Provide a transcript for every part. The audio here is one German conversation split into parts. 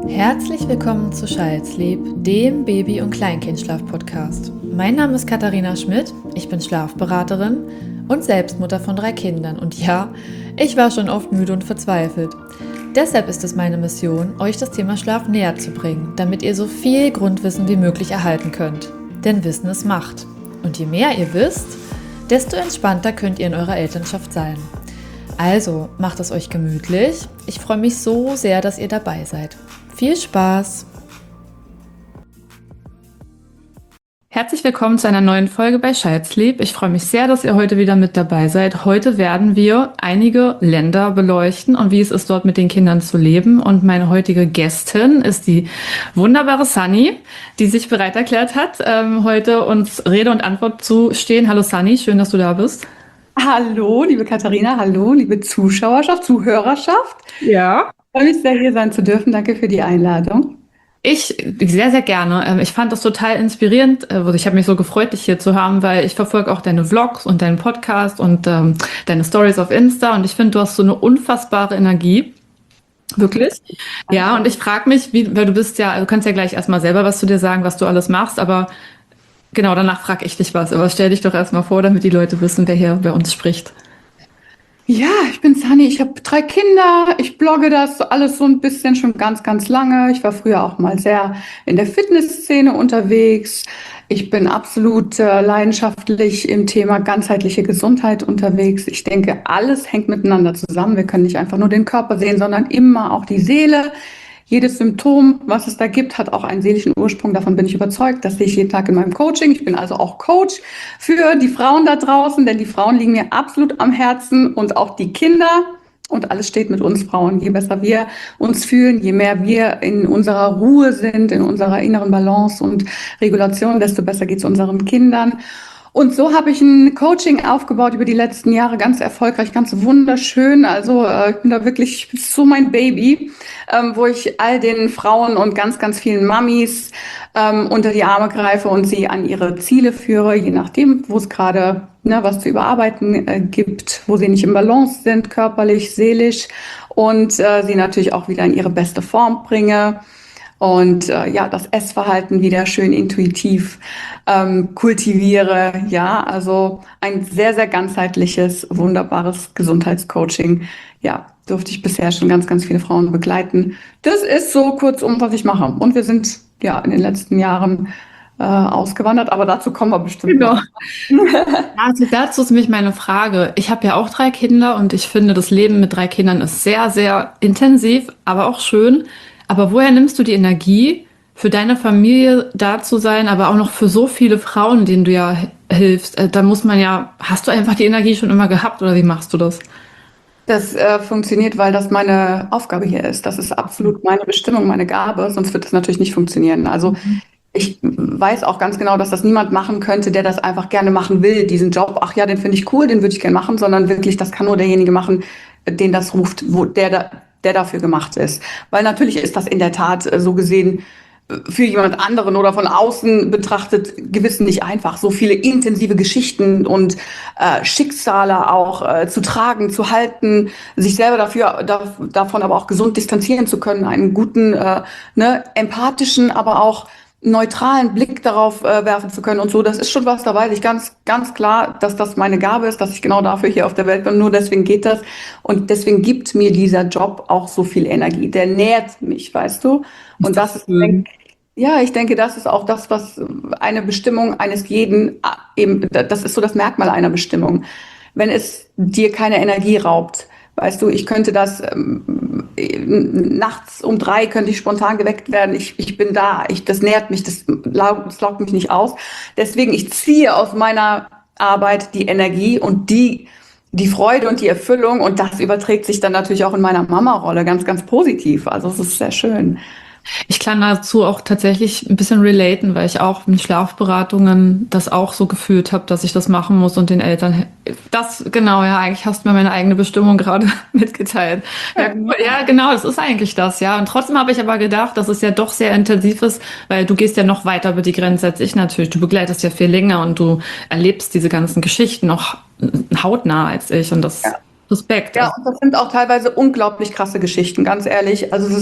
Herzlich willkommen zu Child's-Sleep, dem Baby- und Kleinkindschlaf-Podcast. Mein Name ist Katharina Schmidt, ich bin Schlafberaterin und Selbstmutter von 3 Kindern. Und ja, ich war schon oft müde und verzweifelt. Deshalb ist es meine Mission, euch das Thema Schlaf näher zu bringen, damit ihr so viel Grundwissen wie möglich erhalten könnt. Denn Wissen ist Macht. Und je mehr ihr wisst, desto entspannter könnt ihr in eurer Elternschaft sein. Also, macht es euch gemütlich. Ich freue mich so sehr, dass ihr dabei seid. Viel Spaß! Herzlich willkommen zu einer neuen Folge bei Child's-Sleep. Ich freue mich sehr, dass ihr heute wieder mit dabei seid. Heute werden wir einige Länder beleuchten und wie es ist, dort mit den Kindern zu leben. Und meine heutige Gästin ist die wunderbare Sunny, die sich bereit erklärt hat, heute uns Rede und Antwort zu stehen. Hallo Sunny, schön, dass du da bist. Hallo, liebe Katharina, hallo, liebe Zuhörerschaft. Ja. Ich freue mich sehr, hier sein zu dürfen. Danke für die Einladung. Ich sehr, sehr gerne. Ich fand das total inspirierend. Also ich habe mich so gefreut, dich hier zu haben, weil ich verfolge auch deine Vlogs und deinen Podcast und deine Stories auf Insta. Und ich finde, du hast so eine unfassbare Energie. Wirklich. Ja, und ich frage mich, weil du bist ja, du kannst ja gleich erstmal selber was zu dir sagen, was du alles machst, aber genau, danach frage ich dich was. Aber stell dich doch erstmal vor, damit die Leute wissen, wer hier bei uns spricht. Ja, ich bin Sunny, ich habe 3 Kinder, ich blogge das alles so ein bisschen schon ganz, ganz lange. Ich war früher auch mal sehr in der Fitnessszene unterwegs. Ich bin absolut leidenschaftlich im Thema ganzheitliche Gesundheit unterwegs. Ich denke, alles hängt miteinander zusammen. Wir können nicht einfach nur den Körper sehen, sondern immer auch die Seele. Jedes Symptom, was es da gibt, hat auch einen seelischen Ursprung. Davon bin ich überzeugt. Das sehe ich jeden Tag in meinem Coaching. Ich bin also auch Coach für die Frauen da draußen, denn die Frauen liegen mir absolut am Herzen und auch die Kinder. Und alles steht mit uns Frauen. Je besser wir uns fühlen, je mehr wir in unserer Ruhe sind, in unserer inneren Balance und Regulation, desto besser geht es unseren Kindern. Und so habe ich ein Coaching aufgebaut über die letzten Jahre, ganz erfolgreich, ganz wunderschön. Also ich bin da wirklich so mein Baby, wo ich all den Frauen und ganz, ganz vielen Mamis unter die Arme greife und sie an ihre Ziele führe, je nachdem, wo es gerade was zu überarbeiten gibt, wo sie nicht im Balance sind, körperlich, seelisch und sie natürlich auch wieder in ihre beste Form bringe. Und das Essverhalten wieder schön intuitiv kultiviere. Ja, also ein sehr, sehr ganzheitliches, wunderbares Gesundheitscoaching. Ja, durfte ich bisher schon ganz, ganz viele Frauen begleiten. Das ist so kurzum, was ich mache. Und wir sind ja in den letzten Jahren ausgewandert, aber dazu kommen wir bestimmt Genau. noch. Also dazu ist nämlich meine Frage. Ich habe ja auch 3 Kinder und ich finde, das Leben mit 3 Kindern ist sehr, sehr intensiv, aber auch schön. Aber woher nimmst du die Energie, für deine Familie da zu sein, aber auch noch für so viele Frauen, denen du ja hilfst? Da muss man ja, hast du einfach die Energie schon immer gehabt oder wie machst du das? Das funktioniert, weil das meine Aufgabe hier ist. Das ist absolut meine Bestimmung, meine Gabe, sonst wird das natürlich nicht funktionieren. Also ich weiß auch ganz genau, dass das niemand machen könnte, der das einfach gerne machen will, diesen Job. Ach ja, den finde ich cool, den würde ich gerne machen, sondern wirklich, das kann nur derjenige machen, den das ruft, der dafür gemacht ist. Weil natürlich ist das in der Tat so gesehen für jemand anderen oder von außen betrachtet gewiss nicht einfach, so viele intensive Geschichten und Schicksale auch zu tragen, zu halten, sich selber davon aber auch gesund distanzieren zu können, einen guten, empathischen, aber auch neutralen Blick darauf werfen zu können und so. Das ist schon was, da weiß ich ganz, ganz klar, dass das meine Gabe ist, dass ich genau dafür hier auf der Welt bin. Nur deswegen geht das. Und deswegen gibt mir dieser Job auch so viel Energie. Der nährt mich, weißt du? Und das ist, ja, ich denke, das ist auch das, was eine Bestimmung eines jeden eben, das ist so das Merkmal einer Bestimmung. Wenn es dir keine Energie raubt, weißt du, ich könnte das nachts um 3 könnte ich spontan geweckt werden. Ich bin da, das nährt mich, das laugt mich nicht aus. Deswegen, ich ziehe aus meiner Arbeit die Energie und die Freude und die Erfüllung und das überträgt sich dann natürlich auch in meiner Mama-Rolle ganz, ganz positiv. Also es ist sehr schön. Ich kann dazu auch tatsächlich ein bisschen relaten, weil ich auch mit Schlafberatungen das auch so gefühlt habe, dass ich das machen muss und den Eltern das, genau, ja, eigentlich hast du mir meine eigene Bestimmung gerade mitgeteilt. Ja, cool. Ja, genau, das ist eigentlich das, ja. Und trotzdem habe ich aber gedacht, dass es ja doch sehr intensiv ist, weil du gehst ja noch weiter über die Grenze als ich natürlich. Du begleitest ja viel länger und du erlebst diese ganzen Geschichten noch hautnah als ich und das Respekt. Ja, und das sind auch teilweise unglaublich krasse Geschichten, ganz ehrlich. Also es ist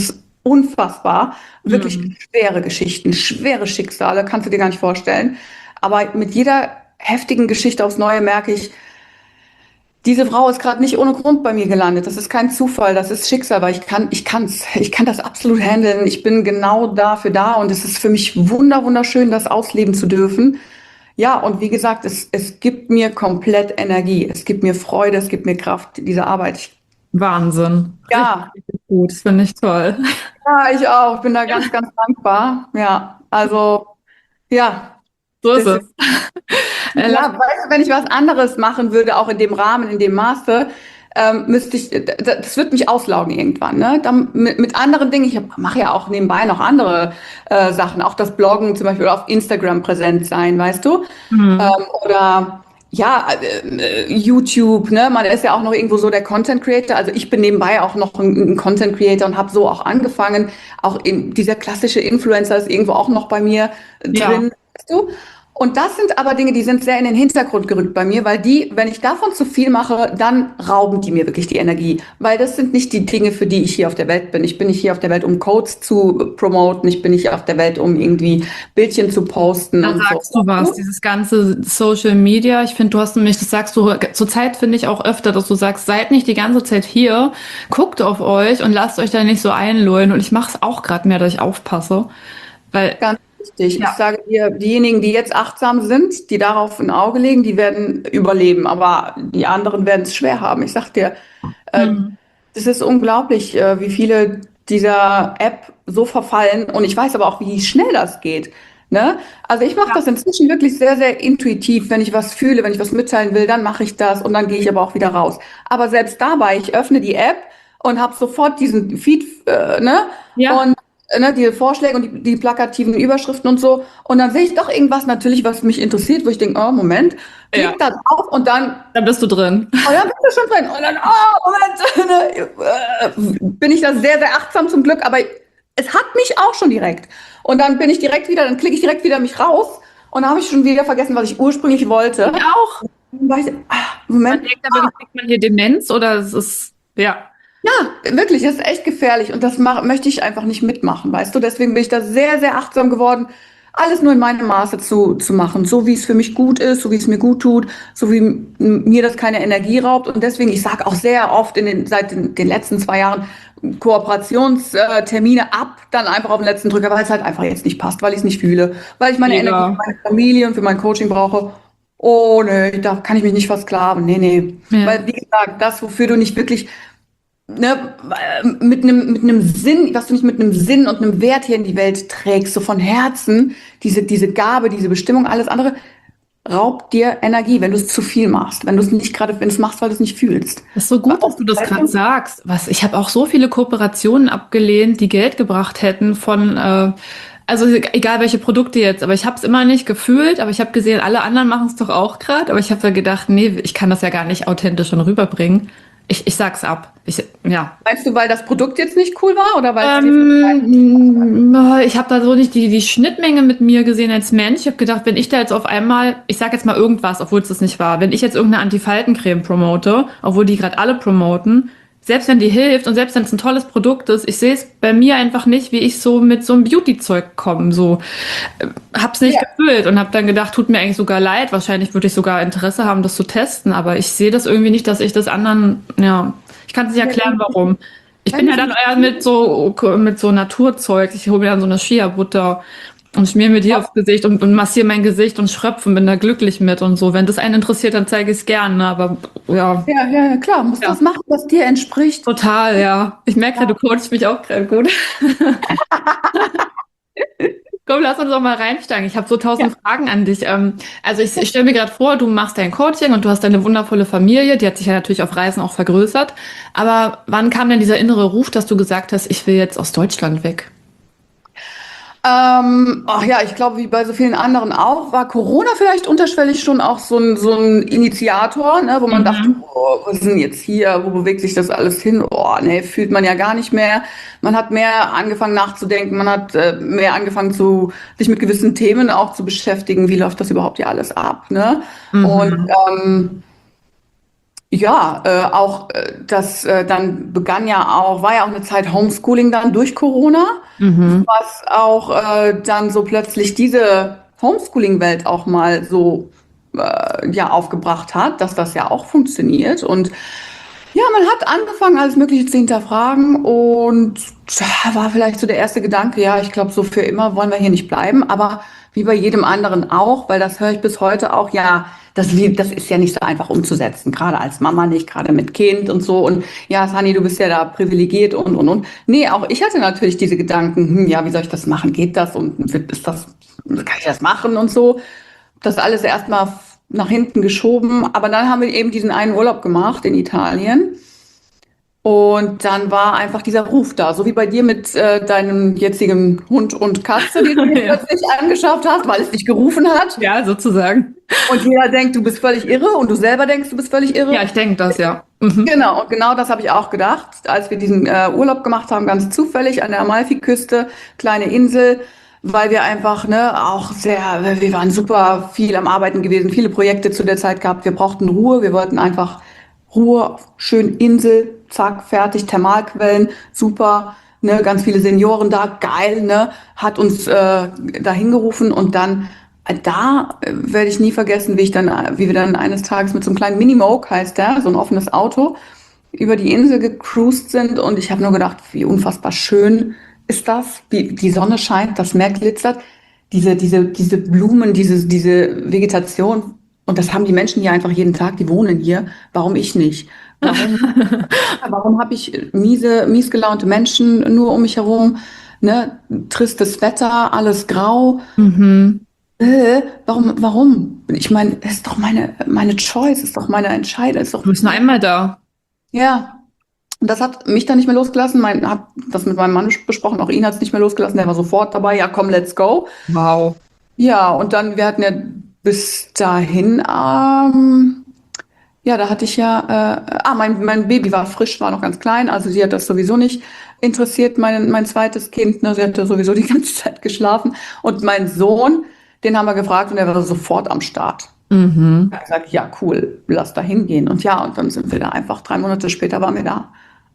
unfassbar. Wirklich schwere Geschichten, schwere Schicksale, kannst du dir gar nicht vorstellen. Aber mit jeder heftigen Geschichte aufs Neue merke ich, diese Frau ist gerade nicht ohne Grund bei mir gelandet. Das ist kein Zufall, das ist Schicksal, weil ich kann das absolut handeln. Ich bin genau dafür da und es ist für mich wunderschön, das ausleben zu dürfen. Ja, und wie gesagt, es gibt mir komplett Energie. Es gibt mir Freude, es gibt mir Kraft, diese Arbeit. Wahnsinn. Ja, Richtig gut, das finde ich toll. ja, ich auch. Ich bin da ganz dankbar. Ja, also, ja. So ist Das es. Lass, Ja, weißt du, wenn ich was anderes machen würde, auch in dem Rahmen, in dem Maße, müsste ich, das wird mich auslaugen irgendwann, ne? Dann mit anderen Dingen, mache ja auch nebenbei noch andere Sachen, auch das Bloggen zum Beispiel auf Instagram präsent sein, weißt du? Oder ja, YouTube, ne? Man ist ja auch noch irgendwo so der Content Creator. Also ich bin nebenbei auch noch ein Content Creator und habe so auch angefangen. Auch dieser klassische Influencer ist irgendwo auch noch bei mir ja. drin, weißt du? Und das sind aber Dinge, die sind sehr in den Hintergrund gerückt bei mir, weil wenn ich davon zu viel mache, dann rauben die mir wirklich die Energie. Weil das sind nicht die Dinge, für die ich hier auf der Welt bin. Ich bin nicht hier auf der Welt, um Codes zu promoten. Ich bin nicht auf der Welt, um irgendwie Bildchen zu posten Da und sagst so. du was, dieses ganze Social Media. Ich finde, du hast nämlich, das sagst du zurzeit, finde ich auch öfter, dass du sagst, seid nicht die ganze Zeit hier, guckt auf euch und lasst euch da nicht so einlullen. Und ich mache es auch gerade mehr, dass ich aufpasse. Weil, Ganz richtig. ja. Ich sage dir, diejenigen, die jetzt achtsam sind, die darauf ein Auge legen, die werden überleben. Aber die anderen werden es schwer haben. Ich sag dir, es ist unglaublich, wie viele dieser App so verfallen. Und ich weiß aber auch, wie schnell das geht. Ne? Also ich mache das inzwischen wirklich sehr intuitiv. Wenn ich was fühle, wenn ich was mitteilen will, dann mache ich das und dann gehe ich aber auch wieder raus. Aber selbst dabei, ich öffne die App und habe sofort diesen Feed, ne? Ja. Und die Vorschläge und die plakativen Überschriften und so. Und dann sehe ich doch irgendwas natürlich, was mich interessiert, wo ich denke, oh, Moment, klick da drauf und dann bist du drin. Oh, dann bist du schon drin. Und dann, oh, Moment, bin ich da sehr achtsam zum Glück, aber es hat mich auch schon direkt. Und dann bin ich direkt wieder, dann klicke ich direkt wieder mich raus und dann habe ich schon wieder vergessen, was ich ursprünglich wollte. Ich auch. Moment. Man denkt aber, kriegt man hier Demenz oder es ist, ja. Ja, wirklich, das ist echt gefährlich und das möchte ich einfach nicht mitmachen, weißt du? Deswegen bin ich da sehr achtsam geworden, alles nur in meinem Maße zu machen, so wie es für mich gut ist, so wie es mir gut tut, so wie mir das keine Energie raubt. Und deswegen, ich sage auch sehr oft seit den letzten 2 Jahren Kooperationstermine ab, dann einfach auf den letzten Drücker, weil es halt einfach jetzt nicht passt, weil ich es nicht fühle, weil ich meine Energie für meine Familie und für mein Coaching brauche. Oh, nee, da kann ich mich nicht versklaven. Nee. Ja. Weil, wie gesagt, das, wofür du nicht wirklich mit einem Sinn, was du nicht mit einem Sinn und einem Wert hier in die Welt trägst, so von Herzen, diese Gabe, diese Bestimmung, alles andere, raubt dir Energie, wenn du es zu viel machst, wenn du es machst, weil du es nicht fühlst. Das ist so gut, dass du das gerade sagst. Ich habe auch so viele Kooperationen abgelehnt, die Geld gebracht hätten von, also egal welche Produkte jetzt, aber ich habe es immer nicht gefühlt, aber ich habe gesehen, alle anderen machen es doch auch gerade, aber ich habe da gedacht, nee, ich kann das ja gar nicht authentisch schon rüberbringen. Ich sag's ab. Ja. Meinst du, weil das Produkt jetzt nicht cool war oder weil ich habe da so nicht die Schnittmenge mit mir gesehen als Mensch. Ich habe gedacht, wenn ich da jetzt auf einmal, ich sag jetzt mal irgendwas, obwohl es das nicht war, wenn ich jetzt irgendeine Anti-Faltencreme promote, obwohl die gerade alle promoten, selbst wenn die hilft und selbst wenn es ein tolles Produkt ist, ich sehe es bei mir einfach nicht, wie ich so mit so einem Beauty-Zeug komme. So, hab's nicht gefühlt und habe dann gedacht, tut mir eigentlich sogar leid. Wahrscheinlich würde ich sogar Interesse haben, das zu testen, aber ich sehe das irgendwie nicht, dass ich das anderen, ich kann es nicht erklären, warum. Ich bin ja dann eher mit so Naturzeug. Ich hole mir dann so eine Shea-Butter und schmier mir die aufs Gesicht und massiere mein Gesicht und schröpfe und bin da glücklich mit und so. Wenn das einen interessiert, dann zeige ich es gerne, aber ja. Ja, klar, musst das machen, was dir entspricht. Total, ja. Ich merke gerade, du coachst mich auch gerade gut. Komm, lass uns doch mal reinsteigen. Ich habe so 1000 Fragen an dich. Also ich stelle mir gerade vor, du machst dein Coaching und du hast deine wundervolle Familie. Die hat sich ja natürlich auf Reisen auch vergrößert. Aber wann kam denn dieser innere Ruf, dass du gesagt hast, ich will jetzt aus Deutschland weg? Ich glaube, wie bei so vielen anderen auch, war Corona vielleicht unterschwellig schon auch so ein Initiator, ne, wo man dachte, was ist denn jetzt hier, wo bewegt sich das alles hin? Oh, nee, fühlt man ja gar nicht mehr. Man hat mehr angefangen nachzudenken, man hat mehr angefangen sich mit gewissen Themen auch zu beschäftigen. Wie läuft das überhaupt hier alles ab, ne? Und Ja, auch dann war ja auch eine Zeit Homeschooling dann durch Corona, Mhm. was auch dann so plötzlich diese Homeschooling-Welt auch mal so ja aufgebracht hat, dass das ja auch funktioniert. Und ja, man hat angefangen, alles Mögliche zu hinterfragen und da war vielleicht so der erste Gedanke, ja, ich glaube, so für immer wollen wir hier nicht bleiben, aber wie bei jedem anderen auch, weil das höre ich bis heute auch, ja, das ist ja nicht so einfach umzusetzen, gerade als Mama nicht, gerade mit Kind und so. Und ja, Sani, du bist ja da privilegiert und. Nee, auch ich hatte natürlich diese Gedanken, ja, wie soll ich das machen? Geht das? Und kann ich das machen und so? Das alles erstmal nach hinten geschoben. Aber dann haben wir eben diesen einen Urlaub gemacht in Italien. Und dann war einfach dieser Ruf da, so wie bei dir mit deinem jetzigen Hund und Katze, die du dir Ja. plötzlich angeschafft hast, weil es dich gerufen hat. Ja, sozusagen. Und jeder denkt, du bist völlig irre und du selber denkst, du bist völlig irre. Ja, ich denke das, ja. Mhm. Genau, und genau das habe ich auch gedacht, als wir diesen Urlaub gemacht haben, ganz zufällig an der Amalfiküste, kleine Insel, weil wir einfach, ne, wir waren super viel am Arbeiten gewesen, viele Projekte zu der Zeit gehabt. Wir brauchten Ruhe, wir wollten einfach Ruhe, schön Insel, zack, fertig, Thermalquellen, super, ne, ganz viele Senioren da, geil, ne, hat uns dahin gerufen und dann werde ich nie vergessen, wie wir dann eines Tages mit so einem kleinen Minimoke, heißt der, so ein offenes Auto, über die Insel gecruised sind und ich habe nur gedacht, wie unfassbar schön ist das, wie die Sonne scheint, das Meer glitzert, diese Blumen, diese Vegetation und das haben die Menschen hier einfach jeden Tag, die wohnen hier, warum ich nicht? Warum habe ich mies gelaunte Menschen nur um mich herum, ne? Tristes Wetter, alles grau. Mhm. Warum? Ich meine, es ist doch meine Choice, ist doch meine Entscheidung, ist doch, Du bist nur einmal da. ja. Und das hat mich dann nicht mehr losgelassen. Hab das mit meinem Mann besprochen, auch ihn hat es nicht mehr losgelassen. Der war sofort dabei, ja komm, let's go. Wow. Ja, und dann, wir hatten ja bis dahin, ja, da hatte ich mein Baby war frisch, war noch ganz klein, also sie hat das sowieso nicht interessiert, mein zweites Kind, ne, sie hatte sowieso die ganze Zeit geschlafen. Und mein Sohn, den haben wir gefragt und der war sofort am Start. Mhm. Er hat gesagt, ja, cool, lass da hingehen. Und ja, und dann sind wir da einfach, 3 Monate später waren wir da.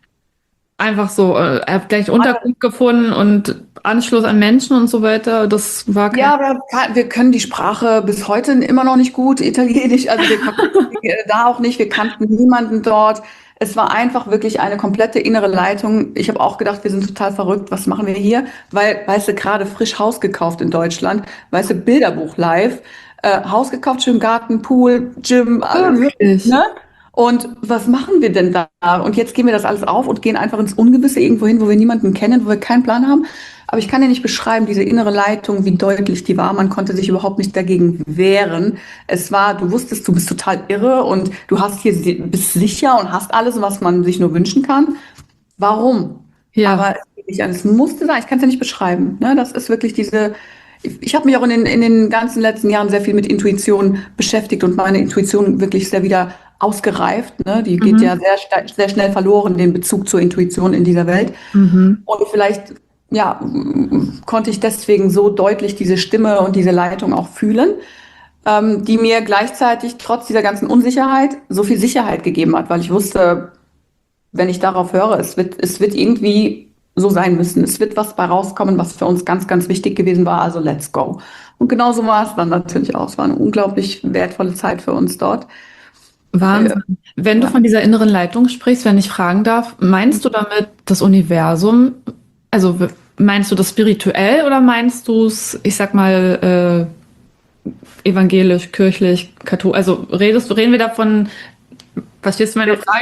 Einfach so, hab gleich Unterkunft gefunden und Anschluss an Menschen und so weiter. Das war kein. Ja, aber wir können die Sprache bis heute immer noch nicht gut, Italienisch. Also wir konnten da auch nicht, wir kannten niemanden dort. Es war einfach wirklich eine komplette innere Leitung. Ich habe auch gedacht, wir sind total verrückt. Was machen wir hier? Weil, weißt du, gerade frisch Haus gekauft in Deutschland, weißt du, Bilderbuch live, Haus gekauft, schön Garten, Pool, Gym, alles, Wirklich? ne? Und was machen wir denn da? Und jetzt geben wir das alles auf und gehen einfach ins Ungewisse irgendwo hin, wo wir niemanden kennen, wo wir keinen Plan haben. Aber ich kann dir nicht beschreiben, diese innere Leitung, wie deutlich die war. Man konnte sich überhaupt nicht dagegen wehren. Du wusstest, du bist total irre und bist sicher und hast alles, was man sich nur wünschen kann. Warum? Ja. Aber es musste sein, ich kann es ja nicht beschreiben. Ne? Das ist wirklich ich habe mich auch in den ganzen letzten Jahren sehr viel mit Intuition beschäftigt und meine Intuition wirklich sehr wieder ausgereift. Ne? Die geht ja sehr schnell verloren, den Bezug zur Intuition in dieser Welt. Mhm. Und vielleicht, ja, konnte ich deswegen so deutlich diese Stimme und diese Leitung auch fühlen, die mir gleichzeitig trotz dieser ganzen Unsicherheit so viel Sicherheit gegeben hat, weil ich wusste, wenn ich darauf höre, es wird irgendwie so sein müssen. Es wird was bei rauskommen, was für uns ganz, ganz wichtig gewesen war. Also let's go. Und genauso war es dann natürlich auch. Es war eine unglaublich wertvolle Zeit für uns dort. Wahnsinn. Wenn du ja. von dieser inneren Leitung sprichst, wenn ich fragen darf, meinst du damit das Universum? Also meinst du das spirituell oder meinst du es, ich sag mal, evangelisch, kirchlich, katholisch? Also reden wir davon, verstehst du meine Frage?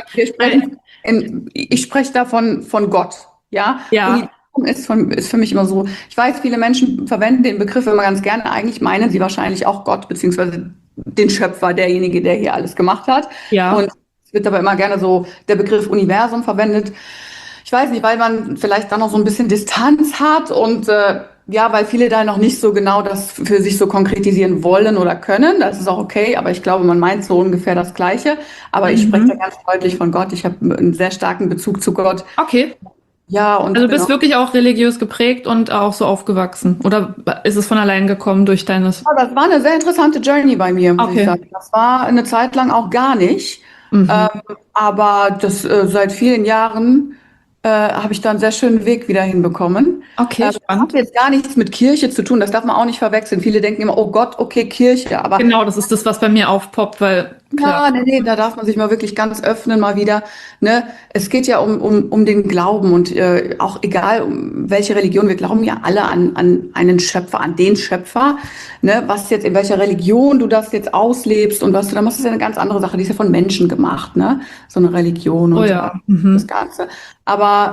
Ich spreche davon von Gott. Ja. Ja. Universum ist für mich immer so. Ich weiß, viele Menschen verwenden den Begriff immer ganz gerne. Eigentlich meinen sie wahrscheinlich auch Gott, beziehungsweise den Schöpfer, derjenige, der hier alles gemacht hat. Ja. Und es wird aber immer gerne so der Begriff Universum verwendet. Ich weiß nicht, weil man vielleicht da noch so ein bisschen Distanz hat und ja, weil viele da noch nicht so genau das für sich so konkretisieren wollen oder können. Das ist auch okay, aber ich glaube, man meint so ungefähr das Gleiche. Aber ich spreche da ganz deutlich von Gott. Ich habe einen sehr starken Bezug zu Gott. Okay. Ja, und also du bist wirklich auch religiös geprägt und auch so aufgewachsen? Oder ist es von allein gekommen durch deines? Ja, das war eine sehr interessante Journey bei mir, muss Okay. ich sagen. Das war eine Zeit lang auch gar nicht. Mhm. Aber das seit vielen Jahren habe ich da einen sehr schönen Weg wieder hinbekommen. Okay, Das hat spannend. jetzt gar nichts mit Kirche zu tun, das darf man auch nicht verwechseln. Viele denken immer, oh Gott, okay, Kirche, aber Genau, das ist das, was bei mir aufpoppt, weil klar. ja, nee, da darf man sich mal wirklich ganz öffnen, mal wieder. Ne? Es geht ja um den Glauben und auch egal, um welche Religion, wir glauben ja alle an einen Schöpfer, an den Schöpfer. Ne? Was jetzt, in welcher Religion du das jetzt auslebst und was du da machst, ist ja eine ganz andere Sache. Die ist ja von Menschen gemacht, ne? So eine Religion Oh und so ja. weiter, das Mhm. Ganze. Aber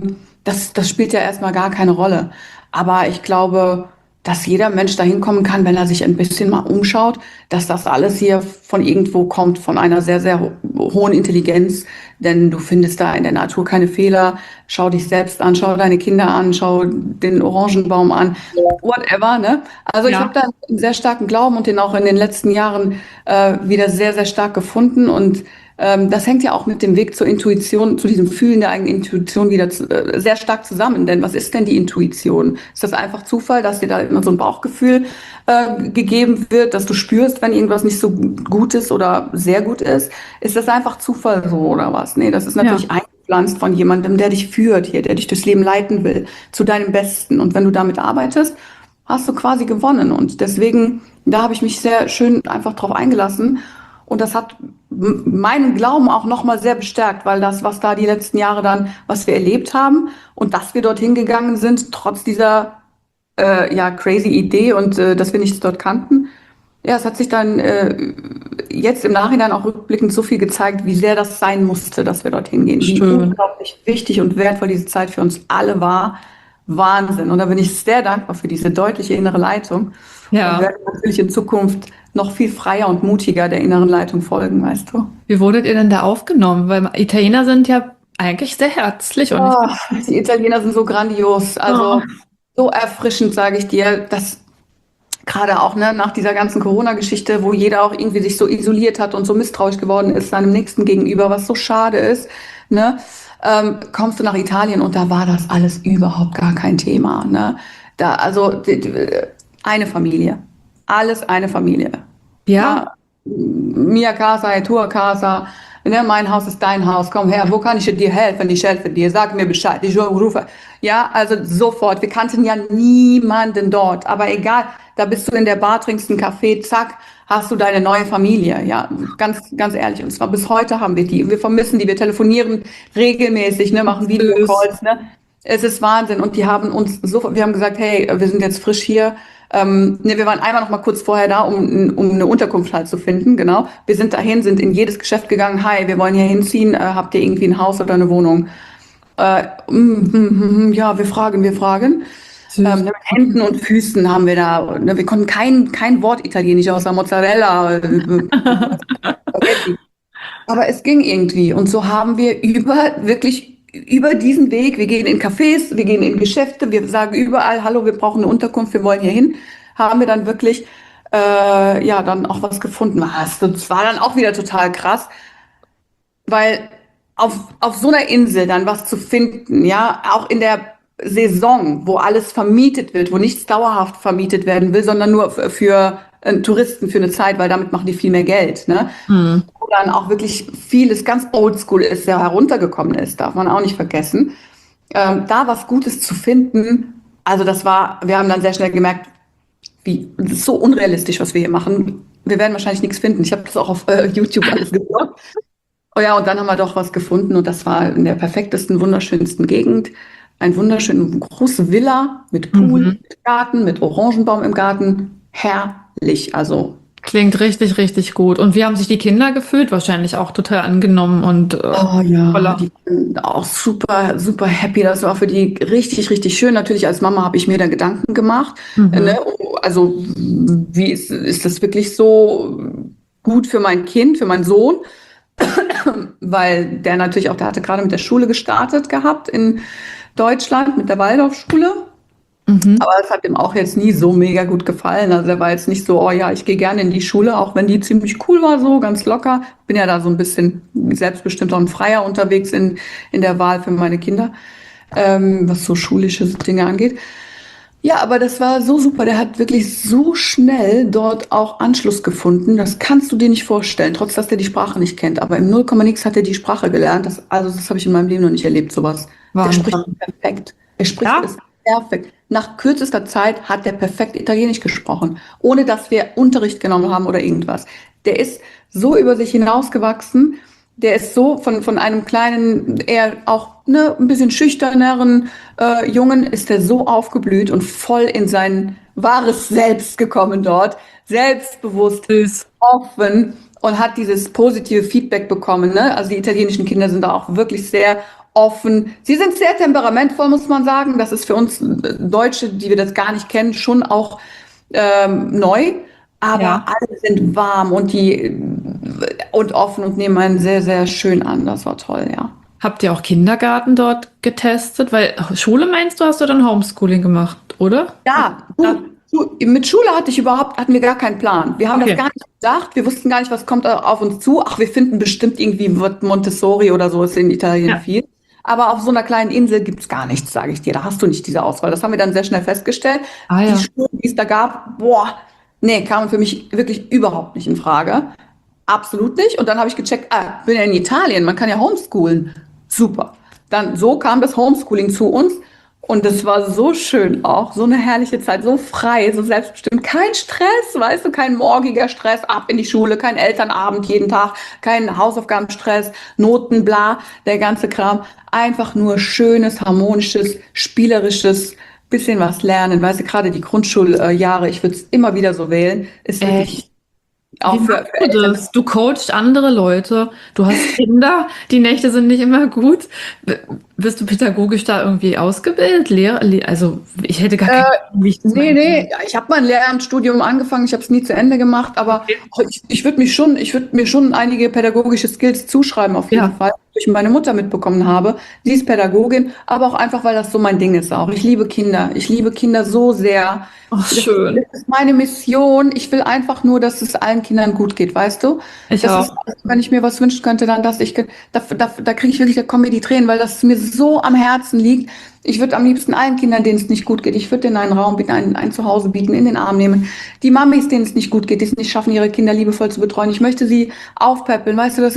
das spielt ja erstmal gar keine Rolle. Aber ich glaube, dass jeder Mensch dahin kommen kann, wenn er sich ein bisschen mal umschaut, dass das alles hier von irgendwo kommt, von einer sehr, sehr hohen Intelligenz. Denn du findest da in der Natur keine Fehler. Schau dich selbst an, schau deine Kinder an, schau den Orangenbaum an, whatever, ne? Also ich habe Ja, da einen sehr starken Glauben und den auch in den letzten Jahren wieder sehr, sehr stark gefunden. Und das hängt ja auch mit dem Weg zur Intuition, zu diesem Fühlen der eigenen Intuition wieder sehr stark zusammen. Denn was ist denn die Intuition? Ist das einfach Zufall, dass dir da immer so ein Bauchgefühl gegeben wird, dass du spürst, wenn irgendwas nicht so gut ist oder sehr gut ist? Ist das einfach Zufall so oder was? Nee, das ist ja. natürlich eingepflanzt von jemandem, der dich führt hier, der dich durchs Leben leiten will, zu deinem Besten. Und wenn du damit arbeitest, hast du quasi gewonnen. Und deswegen, da habe ich mich sehr schön einfach drauf eingelassen. Und das hat meinen Glauben auch nochmal sehr bestärkt, weil das, was da die letzten Jahre dann, was wir erlebt haben und dass wir dorthin gegangen sind, trotz dieser ja, crazy Idee und dass wir nichts dort kannten. Ja, es hat sich dann jetzt im Nachhinein auch rückblickend so viel gezeigt, wie sehr das sein musste, dass wir dorthin gehen, wie Schön. unglaublich wichtig und wertvoll diese Zeit für uns alle war. Wahnsinn. Und da bin ich sehr dankbar für diese deutliche innere Leitung und Ja. werde natürlich in Zukunft noch viel freier und mutiger der inneren Leitung folgen, weißt du. Wie wurdet ihr denn da aufgenommen? Weil Italiener sind ja eigentlich sehr herzlich und ich. Oh, die Italiener sind so grandios, Oh. also so erfrischend, sage ich dir, dass gerade auch ne, nach dieser ganzen Corona-Geschichte, wo jeder auch irgendwie sich so isoliert hat und so misstrauisch geworden ist seinem Nächsten gegenüber, was so schade ist, ne, kommst du nach Italien und da war das alles überhaupt gar kein Thema. Ne? Da, also eine Familie, alles eine Familie. Ja, Ja, mia casa è tua casa. Ne, mein Haus ist dein Haus. Komm her, wo kann ich dir helfen? Ich helfe dir. Sag mir Bescheid. Ich rufe. Ja, also sofort. Wir kannten ja niemanden dort. Aber egal, da bist du in der Bar, trinkst einen Kaffee, zack, hast du deine neue Familie. Ja, ganz, ganz ehrlich. Und zwar bis heute haben wir die. Wir vermissen die. Wir telefonieren regelmäßig, ne, machen süß. Videocalls, ne. Es ist Wahnsinn. Und die haben uns so, wir haben gesagt, hey, wir sind jetzt frisch hier. Ne, wir waren einmal noch mal kurz vorher da, um eine Unterkunft halt zu finden, genau. Wir sind dahin, sind in jedes Geschäft gegangen. Hi, wir wollen hier hinziehen. Habt ihr irgendwie ein Haus oder eine Wohnung? Ja, wir fragen, wir fragen. Süß. Mit Händen und Füßen haben wir da, ne, wir konnten kein Wort Italienisch außer Mozzarella, Spaghetti. Aber es ging irgendwie. Und so haben wir wirklich über diesen Weg, wir gehen in Cafés, wir gehen in Geschäfte, wir sagen überall, hallo, wir brauchen eine Unterkunft, wir wollen hier hin, haben wir dann wirklich, ja, dann auch was gefunden. Das war dann auch wieder total krass, weil auf so einer Insel dann was zu finden, ja, auch in der Saison, wo alles vermietet wird, wo nichts dauerhaft vermietet werden will, sondern nur für Touristen für eine Zeit, weil damit machen die viel mehr Geld, ne? Hm. Wo dann auch wirklich vieles ganz oldschool ist, der heruntergekommen ist, darf man auch nicht vergessen. Da was Gutes zu finden, also das war, wir haben dann sehr schnell gemerkt, wie das ist so unrealistisch, was wir hier machen. Wir werden wahrscheinlich nichts finden. Ich habe das auch auf YouTube alles geguckt. Oh ja, und dann haben wir doch was gefunden und das war in der perfektesten, wunderschönsten Gegend. Ein wunderschöne große Villa mit Pool, Mhm. mit Garten, mit Orangenbaum im Garten. Herrlich, also. Klingt richtig, richtig gut. Und wie haben sich die Kinder gefühlt? Wahrscheinlich auch total angenommen und Oh ja, voller. die waren auch super, super happy. Das war für die richtig, richtig schön. Natürlich als Mama habe ich mir da Gedanken gemacht. Mhm. Ne? Also wie ist das wirklich so gut für mein Kind, für meinen Sohn? Weil der natürlich auch, der hatte gerade mit der Schule gestartet gehabt in Deutschland, mit der Waldorfschule. Mhm. Aber es hat ihm auch jetzt nie so mega gut gefallen. Also er war jetzt nicht so, oh ja, ich gehe gerne in die Schule, auch wenn die ziemlich cool war, so ganz locker. Bin ja da so ein bisschen selbstbestimmt und freier unterwegs in der Wahl für meine Kinder, was so schulische Dinge angeht. Ja, aber das war so super. Der hat wirklich so schnell dort auch Anschluss gefunden. Das kannst du dir nicht vorstellen, trotz dass er die Sprache nicht kennt. Aber im Null Komma nix hat er die Sprache gelernt. Das habe ich in meinem Leben noch nicht erlebt, sowas. Der spricht Wahnsinn. perfekt. Er spricht Ja? es perfekt. Nach kürzester Zeit hat er perfekt Italienisch gesprochen, ohne dass wir Unterricht genommen haben oder irgendwas. Der ist so über sich hinausgewachsen. Der ist so von einem kleinen, eher auch ne, ein bisschen schüchterneren Jungen, ist der so aufgeblüht und voll in sein wahres Selbst gekommen dort, selbstbewusst, Süß. offen und hat dieses positive Feedback bekommen. Ne? Also die italienischen Kinder sind da auch wirklich sehr offen. Sie sind sehr temperamentvoll, muss man sagen. Das ist für uns Deutsche, die wir das gar nicht kennen, schon auch neu. Aber Ja. alle sind warm und offen und nehmen einen sehr, sehr schön an. Das war toll, ja. Habt ihr auch Kindergarten dort getestet? Weil Schule meinst du, hast du dann Homeschooling gemacht, oder? Ja, Ja. mit Schule hatten wir gar keinen Plan. Wir haben das Okay. gar nicht gedacht. Wir wussten gar nicht, was kommt auf uns zu. Ach, wir finden bestimmt irgendwie wird Montessori oder so ist in Italien Ja. viel. Aber auf so einer kleinen Insel gibt's gar nichts, sage ich dir. Da hast du nicht diese Auswahl. Das haben wir dann sehr schnell festgestellt. Ah Die ja. Schulen, die es da gab, boah, nee, kamen für mich wirklich überhaupt nicht in Frage. Absolut nicht. Und dann habe ich gecheckt, bin ja in Italien, man kann ja homeschoolen. Super. Dann so kam das Homeschooling zu uns und das war so schön auch, so eine herrliche Zeit, so frei, so selbstbestimmt. Kein Stress, weißt du, kein morgiger Stress, ab in die Schule, kein Elternabend jeden Tag, kein Hausaufgabenstress, Noten, bla, der ganze Kram. Einfach nur schönes, harmonisches, spielerisches, bisschen was lernen. Weißt du, gerade die Grundschuljahre, ich würde es immer wieder so wählen, ist wirklich Echt? Wie auch machst für du Eltern. das? Du coachst andere Leute, du hast Kinder, die Nächte sind nicht immer gut. Bist du pädagogisch da irgendwie ausgebildet? Also ich hätte gar keine Ahnung, wie ich das Nee, meine. nee, ja, ich habe mein Lehramtsstudium angefangen, ich habe es nie zu Ende gemacht, aber ich würde mir schon einige pädagogische Skills zuschreiben, auf jeden Ja, Fall, die ich meine Mutter mitbekommen habe. Sie ist Pädagogin, aber auch einfach, weil das so mein Ding ist auch. Ich liebe Kinder so sehr. oh, Das schön. ist meine Mission. Ich will einfach nur, dass es allen Kindern gut geht, weißt du? Ich Das ist, auch. also wenn ich mir was wünschen könnte, dann, da kriege ich wirklich, da kommen mir die Tränen, weil das mir so am Herzen liegt. Ich würde am liebsten allen Kindern, denen es nicht gut geht, ich würde denen einen Raum bieten, ein Zuhause bieten, in den Arm nehmen. Die Mamis, denen es nicht gut geht, die es nicht schaffen, ihre Kinder liebevoll zu betreuen. Ich möchte sie aufpäppeln. Weißt du,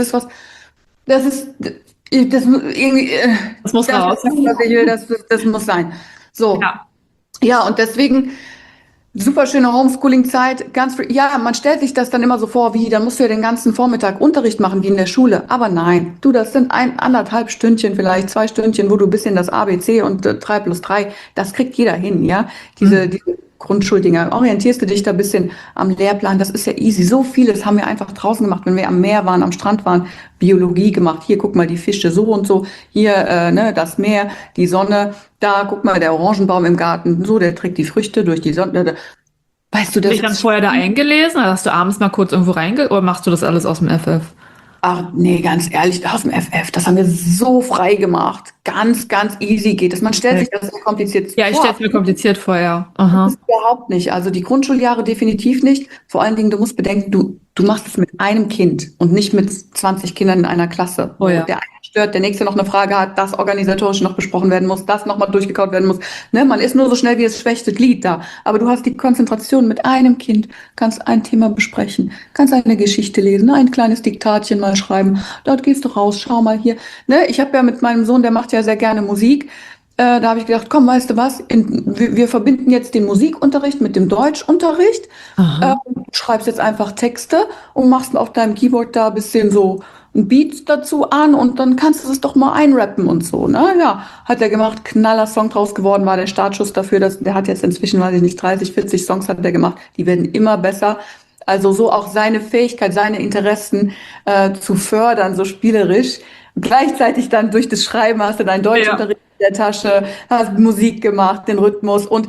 das ist, das irgendwie, Das muss das ist raus. das, was ich will, das muss sein. So. Ja. Ja, und deswegen, super schöne Homeschooling-Zeit, ja, man stellt sich das dann immer so vor, wie, dann musst du ja den ganzen Vormittag Unterricht machen, wie in der Schule. Aber nein, du, das sind 1,5 Stündchen, vielleicht 2 Stündchen, wo du ein bisschen das ABC und 3 plus 3, das kriegt jeder hin, ja. Hm. Diese Grundschuldinger. Orientierst du dich da ein bisschen am Lehrplan, das ist ja easy. So vieles haben wir einfach draußen gemacht, wenn wir am Meer waren, am Strand waren, Biologie gemacht. Hier, guck mal, die Fische so und so. Hier, ne, das Meer, die Sonne. Da, guck mal, der Orangenbaum im Garten. So, der trägt die Früchte durch die Sonne. Weißt du, Hast du das dich dann ist, vorher da eingelesen? Oder hast du abends mal kurz irgendwo reinge... Oder machst du das alles aus dem FF? ach nee, ganz ehrlich, aus dem FF, das haben wir so frei gemacht. Ganz, ganz easy geht das. Man stellt sich Okay. das so kompliziert Ja, ich vor. stelle es mir kompliziert vor, ja. Das Aha. ist überhaupt nicht. Also die Grundschuljahre definitiv nicht. Vor allen Dingen, du musst bedenken, du machst es mit einem Kind und nicht mit 20 Kindern in einer Klasse, Oh wo ja. der eine stört, der nächste noch eine Frage hat, das organisatorisch noch besprochen werden muss, das nochmal durchgekaut werden muss. Ne? Man ist nur so schnell wie das schwächste Glied da. Aber du hast die Konzentration mit einem Kind, kannst ein Thema besprechen, kannst eine Geschichte lesen, ein kleines Diktatchen mal schreiben. Dort gehst du raus, schau mal hier. Ne? Ich habe ja mit meinem Sohn, der macht ja sehr gerne Musik. Da habe ich gedacht, komm, weißt du was, wir verbinden jetzt den Musikunterricht mit dem Deutschunterricht. Aha. Schreibst jetzt einfach Texte und machst auf deinem Keyboard da ein bisschen so ein Beat dazu an und dann kannst du es doch mal einrappen und so. Ne? Ja, hat er gemacht, knaller Song draus geworden, war der Startschuss dafür, der hat jetzt inzwischen, weiß ich nicht, 30, 40 Songs hat er gemacht, die werden immer besser. Also so auch seine Fähigkeit, seine Interessen zu fördern, so spielerisch. Gleichzeitig dann durch das Schreiben hast du deinen Ja. Deutschunterricht in der Tasche, hast Musik gemacht, den Rhythmus und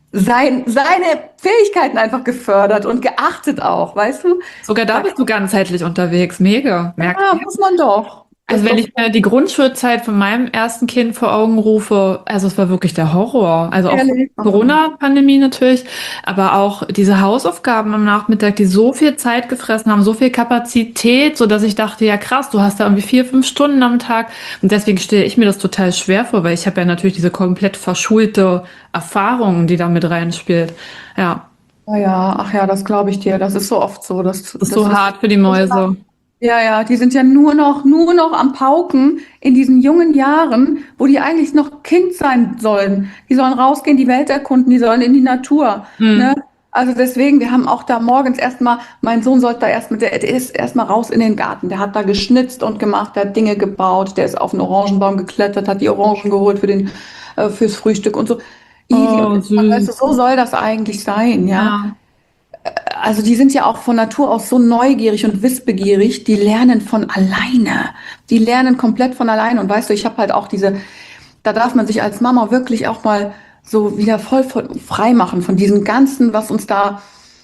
seine Fähigkeiten einfach gefördert und geachtet auch, weißt du? Sogar da bist du ganzheitlich unterwegs. Mega. Merkt Ja, ihr? muss man doch. Das Also ist wenn doch ich mir die Grundschulzeit von meinem ersten Kind vor Augen rufe, also es war wirklich der Horror. Also auch ehrlich. Corona-Pandemie natürlich, aber auch diese Hausaufgaben am Nachmittag, die so viel Zeit gefressen haben, so viel Kapazität, so dass ich dachte, ja krass, du hast da irgendwie 4, 5 Stunden am Tag. Und deswegen stelle ich mir das total schwer vor, weil ich habe ja natürlich diese komplett verschulte Erfahrung, die da mit reinspielt. Ja, Oh ja, ach ja, das glaube ich dir. Das ist so oft so. das ist Das so ist hart für die Mäuse. ja, ja, die sind ja nur noch am Pauken in diesen jungen Jahren, wo die eigentlich noch Kind sein sollen. Die sollen rausgehen, die Welt erkunden, die sollen in die Natur, ne? Hm. Also deswegen, wir haben auch da morgens erstmal, mein Sohn sollte da erstmal, der ist erstmal raus in den Garten. Der hat da geschnitzt und gemacht, der hat Dinge gebaut, der ist auf einen Orangenbaum geklettert, hat die Orangen geholt fürs Frühstück und so. Easy und Oh, entspannt. Weißt du, süß. so soll das eigentlich sein, ja? Ja, Also die sind ja auch von Natur aus so neugierig und wissbegierig, die lernen von alleine. Die lernen komplett von alleine. Und weißt du, ich habe halt auch da darf man sich als Mama wirklich auch mal so wieder voll frei machen von diesem Ganzen, was uns da,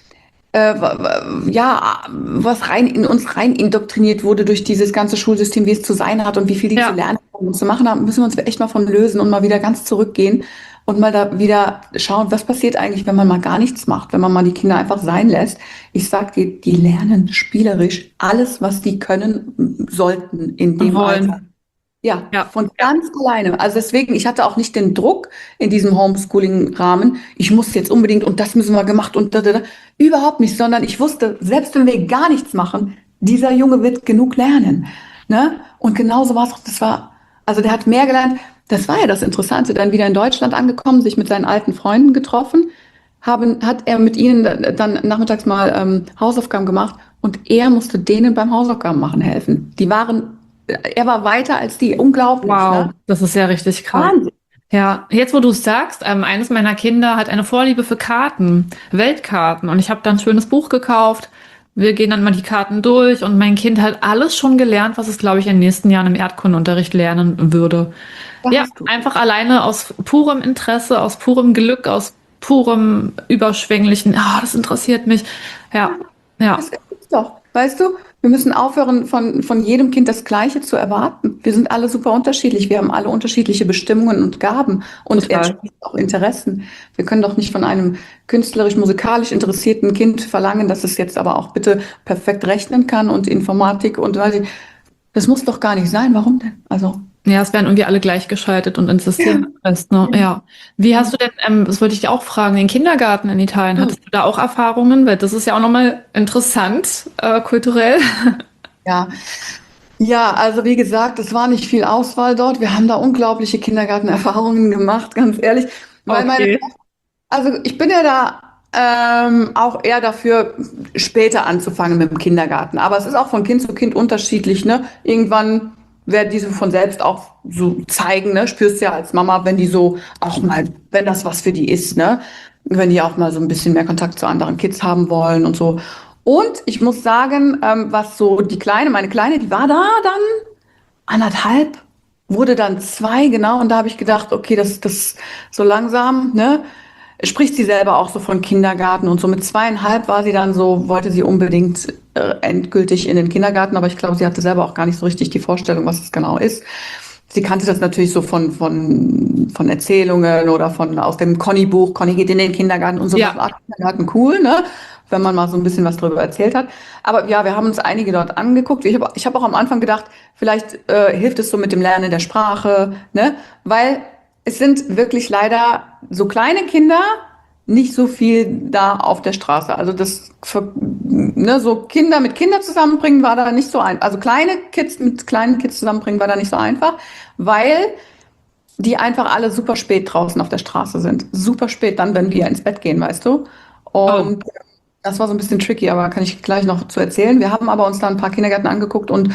ja, was rein in uns rein indoktriniert wurde durch dieses ganze Schulsystem, wie es zu sein hat und wie viel die zu ja. lernen haben und zu machen haben, müssen wir uns echt mal von lösen und mal wieder ganz zurückgehen und mal da wieder schauen, was passiert eigentlich, wenn man mal gar nichts macht, wenn man mal die Kinder einfach sein lässt. Ich sag dir, die lernen spielerisch alles, was die können sollten in Und dem Alter. wollen. Ja, Ja. von ganz alleine. Also deswegen, ich hatte auch nicht den Druck in diesem Homeschooling-Rahmen, ich muss jetzt unbedingt und das müssen wir gemacht und da. Überhaupt nicht, sondern ich wusste, selbst wenn wir gar nichts machen, dieser Junge wird genug lernen. Ne? Und genauso war es auch, also der hat mehr gelernt. Das war ja das Interessante, dann wieder in Deutschland angekommen, sich mit seinen alten Freunden getroffen, hat er mit ihnen dann nachmittags mal Hausaufgaben gemacht und er musste denen beim Hausaufgaben machen helfen. Er war weiter als die, unglaublich, Wow, ne? das ist ja richtig krass. Wahnsinn. Ja, jetzt wo du es sagst, eines meiner Kinder hat eine Vorliebe für Karten, Weltkarten. Und ich habe dann ein schönes Buch gekauft. Wir gehen dann mal die Karten durch und mein Kind hat alles schon gelernt, was es, glaube ich, in den nächsten Jahren im Erdkundeunterricht lernen würde. Da Ja, hast du. einfach alleine aus purem Interesse, aus purem Glück, aus purem überschwänglichen, das interessiert mich. Ja, ja, Das ist doch, weißt du, wir müssen aufhören, von jedem Kind das Gleiche zu erwarten. Wir sind alle super unterschiedlich. Wir haben alle unterschiedliche Bestimmungen und Gaben und total. entsprechend auch Interessen. Wir können doch nicht von einem künstlerisch-musikalisch interessierten Kind verlangen, dass es jetzt aber auch bitte perfekt rechnen kann und Informatik und weiß ich. Das muss doch gar nicht sein. Warum denn? Also, Ja, es werden irgendwie alle gleichgeschaltet und ins ja. System gepresst, ne? Ja. Wie hast du denn, das wollte ich dir auch fragen, den Kindergarten in Italien, Ja. hattest du da auch Erfahrungen? Weil das ist ja auch nochmal interessant, kulturell. Ja, ja, also wie gesagt, es war nicht viel Auswahl dort. Wir haben da unglaubliche Kindergartenerfahrungen gemacht, ganz ehrlich. Weil Okay. also ich bin ja da auch eher dafür, später anzufangen mit dem Kindergarten. Aber es ist auch von Kind zu Kind unterschiedlich, ne? Irgendwann werden diese von selbst auch so zeigen, ne? Spürst ja als Mama, wenn die so auch mal, wenn das was für die ist, ne? Wenn die auch mal so ein bisschen mehr Kontakt zu anderen Kids haben wollen und so. Und ich muss sagen, was so meine Kleine, die war da dann 1,5, wurde dann 2, genau. Und da habe ich gedacht, okay, das so langsam, ne? Spricht sie selber auch so von Kindergarten und so. Mit 2,5 war sie dann so, wollte sie unbedingt endgültig in den Kindergarten, aber ich glaube, sie hatte selber auch gar nicht so richtig die Vorstellung, was es genau ist. Sie kannte das natürlich so von Erzählungen oder aus dem Conny-Buch. Conny geht in den Kindergarten und so. Ja, Kindergarten cool, ne? Wenn man mal so ein bisschen was darüber erzählt hat. Aber ja, wir haben uns einige dort angeguckt. Ich hab auch am Anfang gedacht, vielleicht hilft es so mit dem Lernen der Sprache, ne? Weil es sind wirklich leider so kleine Kinder, nicht so viel da auf der Straße. Also ne, so Kinder mit Kindern zusammenbringen war da nicht so einfach. Also kleine Kids mit kleinen Kids zusammenbringen war da nicht so einfach, weil die einfach alle super spät draußen auf der Straße sind. Super spät dann, wenn wir ins Bett gehen, weißt du? oh, Und das war so ein bisschen tricky, aber kann ich gleich noch zu erzählen. Wir haben aber uns da ein paar Kindergärten angeguckt und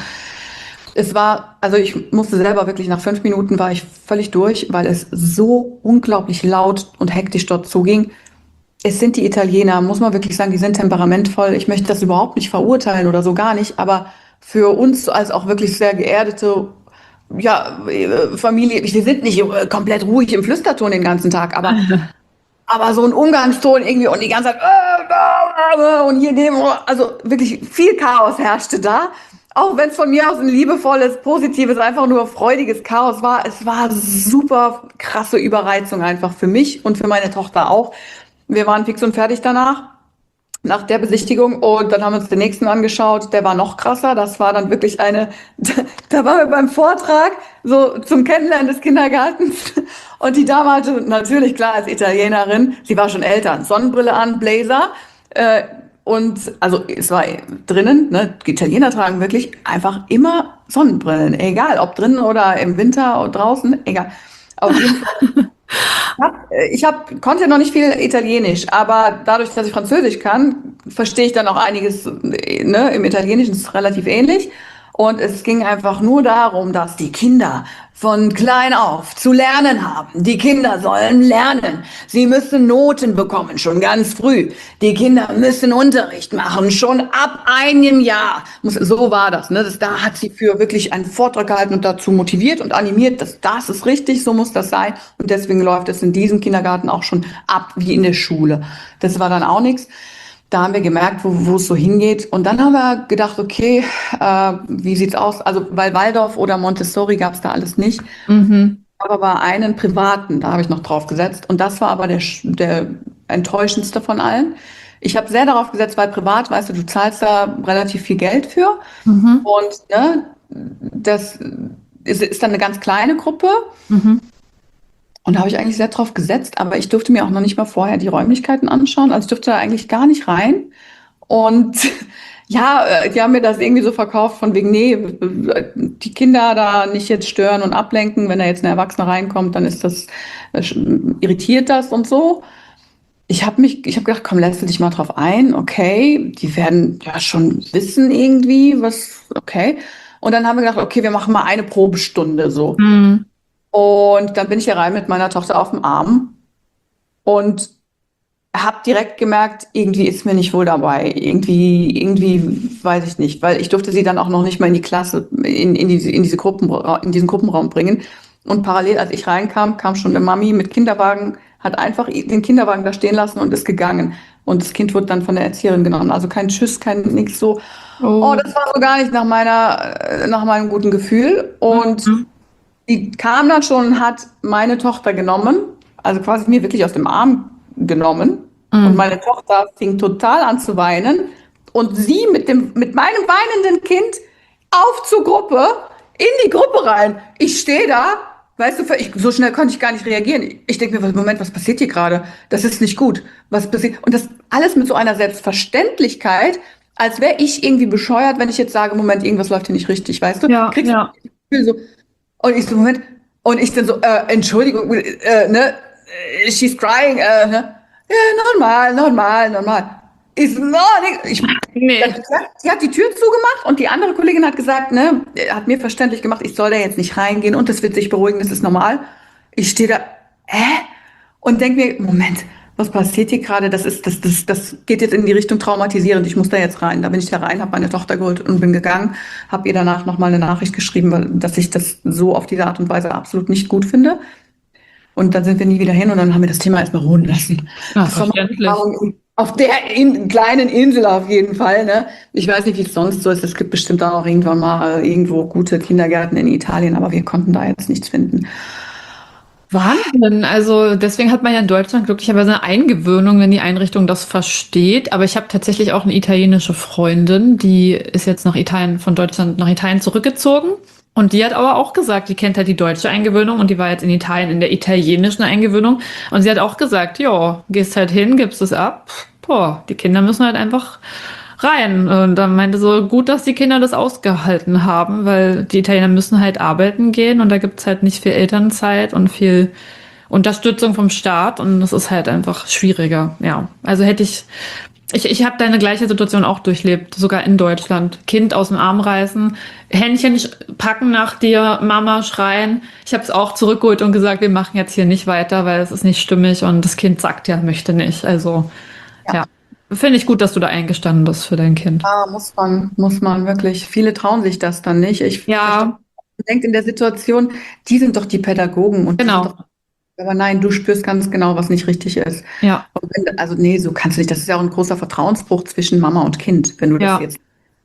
also ich musste selber wirklich nach 5 Minuten war ich völlig durch, weil es so unglaublich laut und hektisch dort zuging. Es sind die Italiener, muss man wirklich sagen, die sind temperamentvoll. Ich möchte das überhaupt nicht verurteilen oder so gar nicht, aber für uns als auch wirklich sehr geerdete, ja, Familie, wir sind nicht komplett ruhig im Flüsterton den ganzen Tag, aber so ein Umgangston irgendwie und die ganze Zeit und hier neben, also wirklich viel Chaos herrschte da. auch wenn es von mir aus ein liebevolles, positives, einfach nur freudiges Chaos war, es war super krasse Überreizung einfach für mich und für meine Tochter auch. Wir waren fix und fertig danach, nach der Besichtigung, und dann haben wir uns den nächsten angeschaut, der war noch krasser. Das war dann wirklich da waren wir beim Vortrag, so zum Kennenlernen des Kindergartens, und die Dame hatte natürlich, klar, als Italienerin, sie war schon älter, Sonnenbrille an, Blazer, und also es war drinnen, ne, die Italiener tragen wirklich einfach immer Sonnenbrillen, egal ob drinnen oder im Winter oder draußen, egal. Auf jeden Fall. Konnte noch nicht viel Italienisch, aber dadurch, dass ich Französisch kann, verstehe ich dann auch einiges, ne, im Italienischen ist es relativ ähnlich. Und es ging einfach nur darum, dass die Kinder von klein auf zu lernen haben. Die Kinder sollen lernen. Sie müssen Noten bekommen, schon ganz früh. Die Kinder müssen Unterricht machen, schon ab einem Jahr. So war das, ne? Da hat sie für wirklich einen Vortrag gehalten und dazu motiviert und animiert, das ist richtig, so muss das sein. Und deswegen läuft es in diesem Kindergarten auch schon ab wie in der Schule. Das war dann auch nichts. Da haben wir gemerkt, wo es so hingeht. Und dann haben wir gedacht, okay, wie sieht's aus? Also, weil Waldorf oder Montessori gab's da alles nicht. Aber bei einen privaten, da habe ich noch drauf gesetzt. Und das war aber der enttäuschendste von allen. Ich habe sehr darauf gesetzt, weil privat, weißt du zahlst da relativ viel Geld für. Und ne, das ist dann eine ganz kleine Gruppe. Und da habe ich eigentlich sehr drauf gesetzt, aber ich durfte mir auch noch nicht mal vorher die Räumlichkeiten anschauen. Also ich durfte da eigentlich gar nicht rein. Und ja, die haben mir das irgendwie so verkauft von wegen, nee, die Kinder da nicht jetzt stören und ablenken. Wenn da jetzt ein Erwachsener reinkommt, dann ist das, irritiert das und so. Ich habe gedacht, komm, lässt du dich mal drauf ein. Okay, die werden ja schon wissen irgendwie, okay. Und dann haben wir gedacht, okay, wir machen mal eine Probestunde so. Und dann bin ich hier rein mit meiner Tochter auf dem Arm und habe direkt gemerkt, irgendwie ist mir nicht wohl dabei. Irgendwie weiß ich nicht, weil ich durfte sie dann auch noch nicht mal in die Klasse, in diesen Gruppenraum bringen. Und parallel, als ich reinkam, kam schon eine Mami mit Kinderwagen, hat einfach den Kinderwagen da stehen lassen und ist gegangen. Und das Kind wurde dann von der Erzieherin genommen. Also kein Tschüss, kein nix so. Oh, das war so gar nicht nach meinem guten Gefühl. Und die kam dann schon und hat meine Tochter genommen, also quasi mir wirklich aus dem Arm genommen. Und meine Tochter fing total an zu weinen. Und sie mit meinem weinenden Kind zur Gruppe, in die Gruppe rein. Ich stehe da, weißt du, so schnell konnte ich gar nicht reagieren. Ich denke mir, Moment, was passiert hier gerade? Das ist nicht gut. Was passiert? Und das alles mit so einer Selbstverständlichkeit, als wäre ich irgendwie bescheuert, wenn ich jetzt sage, Moment, irgendwas läuft hier nicht richtig, weißt du? Ja, Kriegst du das Gefühl so. Und ich so, Moment, und ich dann so, Entschuldigung, ne, she's crying, ne, ja, normal. Ich so, no, Nee. sie hat die Tür zugemacht und die andere Kollegin hat gesagt, ne, hat mir verständlich gemacht, ich soll da jetzt nicht reingehen und das wird sich beruhigen, das ist normal. Ich stehe da, und denke mir, Moment, was passiert hier gerade? Das geht jetzt in die Richtung traumatisierend. Ich muss da jetzt rein. Da bin ich da rein, habe meine Tochter geholt und bin gegangen. Habe ihr danach nochmal eine Nachricht geschrieben, dass ich das so auf diese Art und Weise absolut nicht gut finde. Und dann sind wir nie wieder hin und dann haben wir das Thema erstmal ruhen lassen. Das war verständlich. Auf der kleinen Insel auf jeden Fall. Ne? Ich weiß nicht, wie es sonst so ist. Es gibt bestimmt auch irgendwann mal irgendwo gute Kindergärten in Italien, aber wir konnten da jetzt nichts finden. Wahnsinn. Also deswegen hat man ja in Deutschland glücklicherweise eine Eingewöhnung, wenn die Einrichtung das versteht. Aber ich habe tatsächlich auch eine italienische Freundin, die ist jetzt von Deutschland nach Italien zurückgezogen. Und die hat aber auch gesagt, die kennt halt die deutsche Eingewöhnung und die war jetzt in Italien in der italienischen Eingewöhnung. Und sie hat auch gesagt, ja, gehst halt hin, gibst es ab. Boah, die Kinder müssen halt einfach rein. Und dann meinte so, gut, dass die Kinder das ausgehalten haben, weil die Italiener müssen halt arbeiten gehen und da gibt's halt nicht viel Elternzeit und viel Unterstützung vom Staat und das ist halt einfach schwieriger. Ja, also ich habe deine gleiche Situation auch durchlebt, sogar in Deutschland. Kind aus dem Arm reißen, Händchen packen nach dir, Mama schreien. Ich habe es auch zurückgeholt und gesagt, wir machen jetzt hier nicht weiter, weil es ist nicht stimmig und das Kind sagt ja, möchte nicht. Also ja. Finde ich gut, dass du da eingestanden bist für dein Kind. Ja, muss man wirklich. Viele trauen sich das dann nicht. Man denkt in der Situation, die sind doch die Pädagogen und genau. Aber nein, du spürst ganz genau, was nicht richtig ist. Ja. Also nee, so kannst du nicht. Das ist ja auch ein großer Vertrauensbruch zwischen Mama und Kind, wenn du das jetzt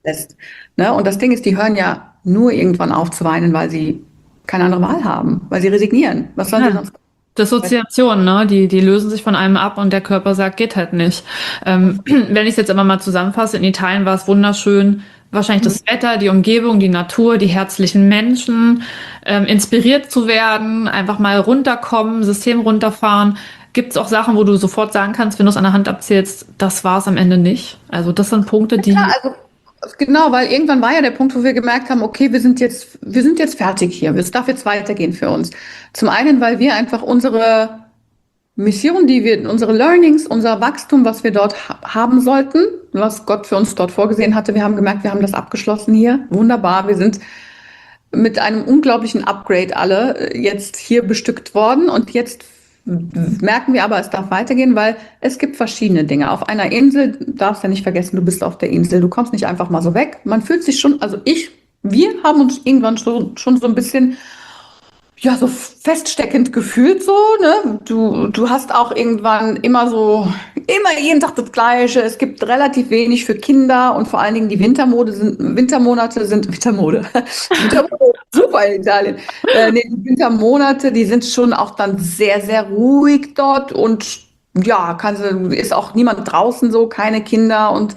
lässt. Ne? Und das Ding ist, die hören ja nur irgendwann auf zu weinen, weil sie keine andere Wahl haben, weil sie resignieren. Was sollen sie Ja. sonst? Dissoziation, ne? Die lösen sich von einem ab und der Körper sagt, geht halt nicht. Wenn ich es jetzt aber mal zusammenfasse, in Italien war es wunderschön. Wahrscheinlich das Wetter, die Umgebung, die Natur, die herzlichen Menschen, inspiriert zu werden, einfach mal runterkommen, System runterfahren. Gibt es auch Sachen, wo du sofort sagen kannst, wenn du es an der Hand abzählst, das war es am Ende nicht? Also das sind Punkte, Ja, die... also genau, weil irgendwann war ja der Punkt, wo wir gemerkt haben, okay, wir sind jetzt fertig hier. Es darf jetzt weitergehen für uns. Zum einen, weil wir einfach unsere Mission, unsere Learnings, unser Wachstum, was wir dort haben sollten, was Gott für uns dort vorgesehen hatte, wir haben gemerkt, wir haben das abgeschlossen hier. Wunderbar. Wir sind mit einem unglaublichen Upgrade alle jetzt hier bestückt worden und jetzt merken wir aber, es darf weitergehen, weil es gibt verschiedene Dinge. Auf einer Insel, darfst ja nicht vergessen, du bist auf der Insel, du kommst nicht einfach mal so weg. Man fühlt sich schon, wir haben uns irgendwann schon so ein bisschen ja, so feststeckend gefühlt so, ne? Du hast auch irgendwann immer jeden Tag das Gleiche. Es gibt relativ wenig für Kinder und vor allen Dingen die Wintermonate sind, Wintermode. Wintermode, super in Italien. Nee, die Wintermonate, die sind schon auch dann sehr, sehr ruhig dort und ja, ist auch niemand draußen so, keine Kinder und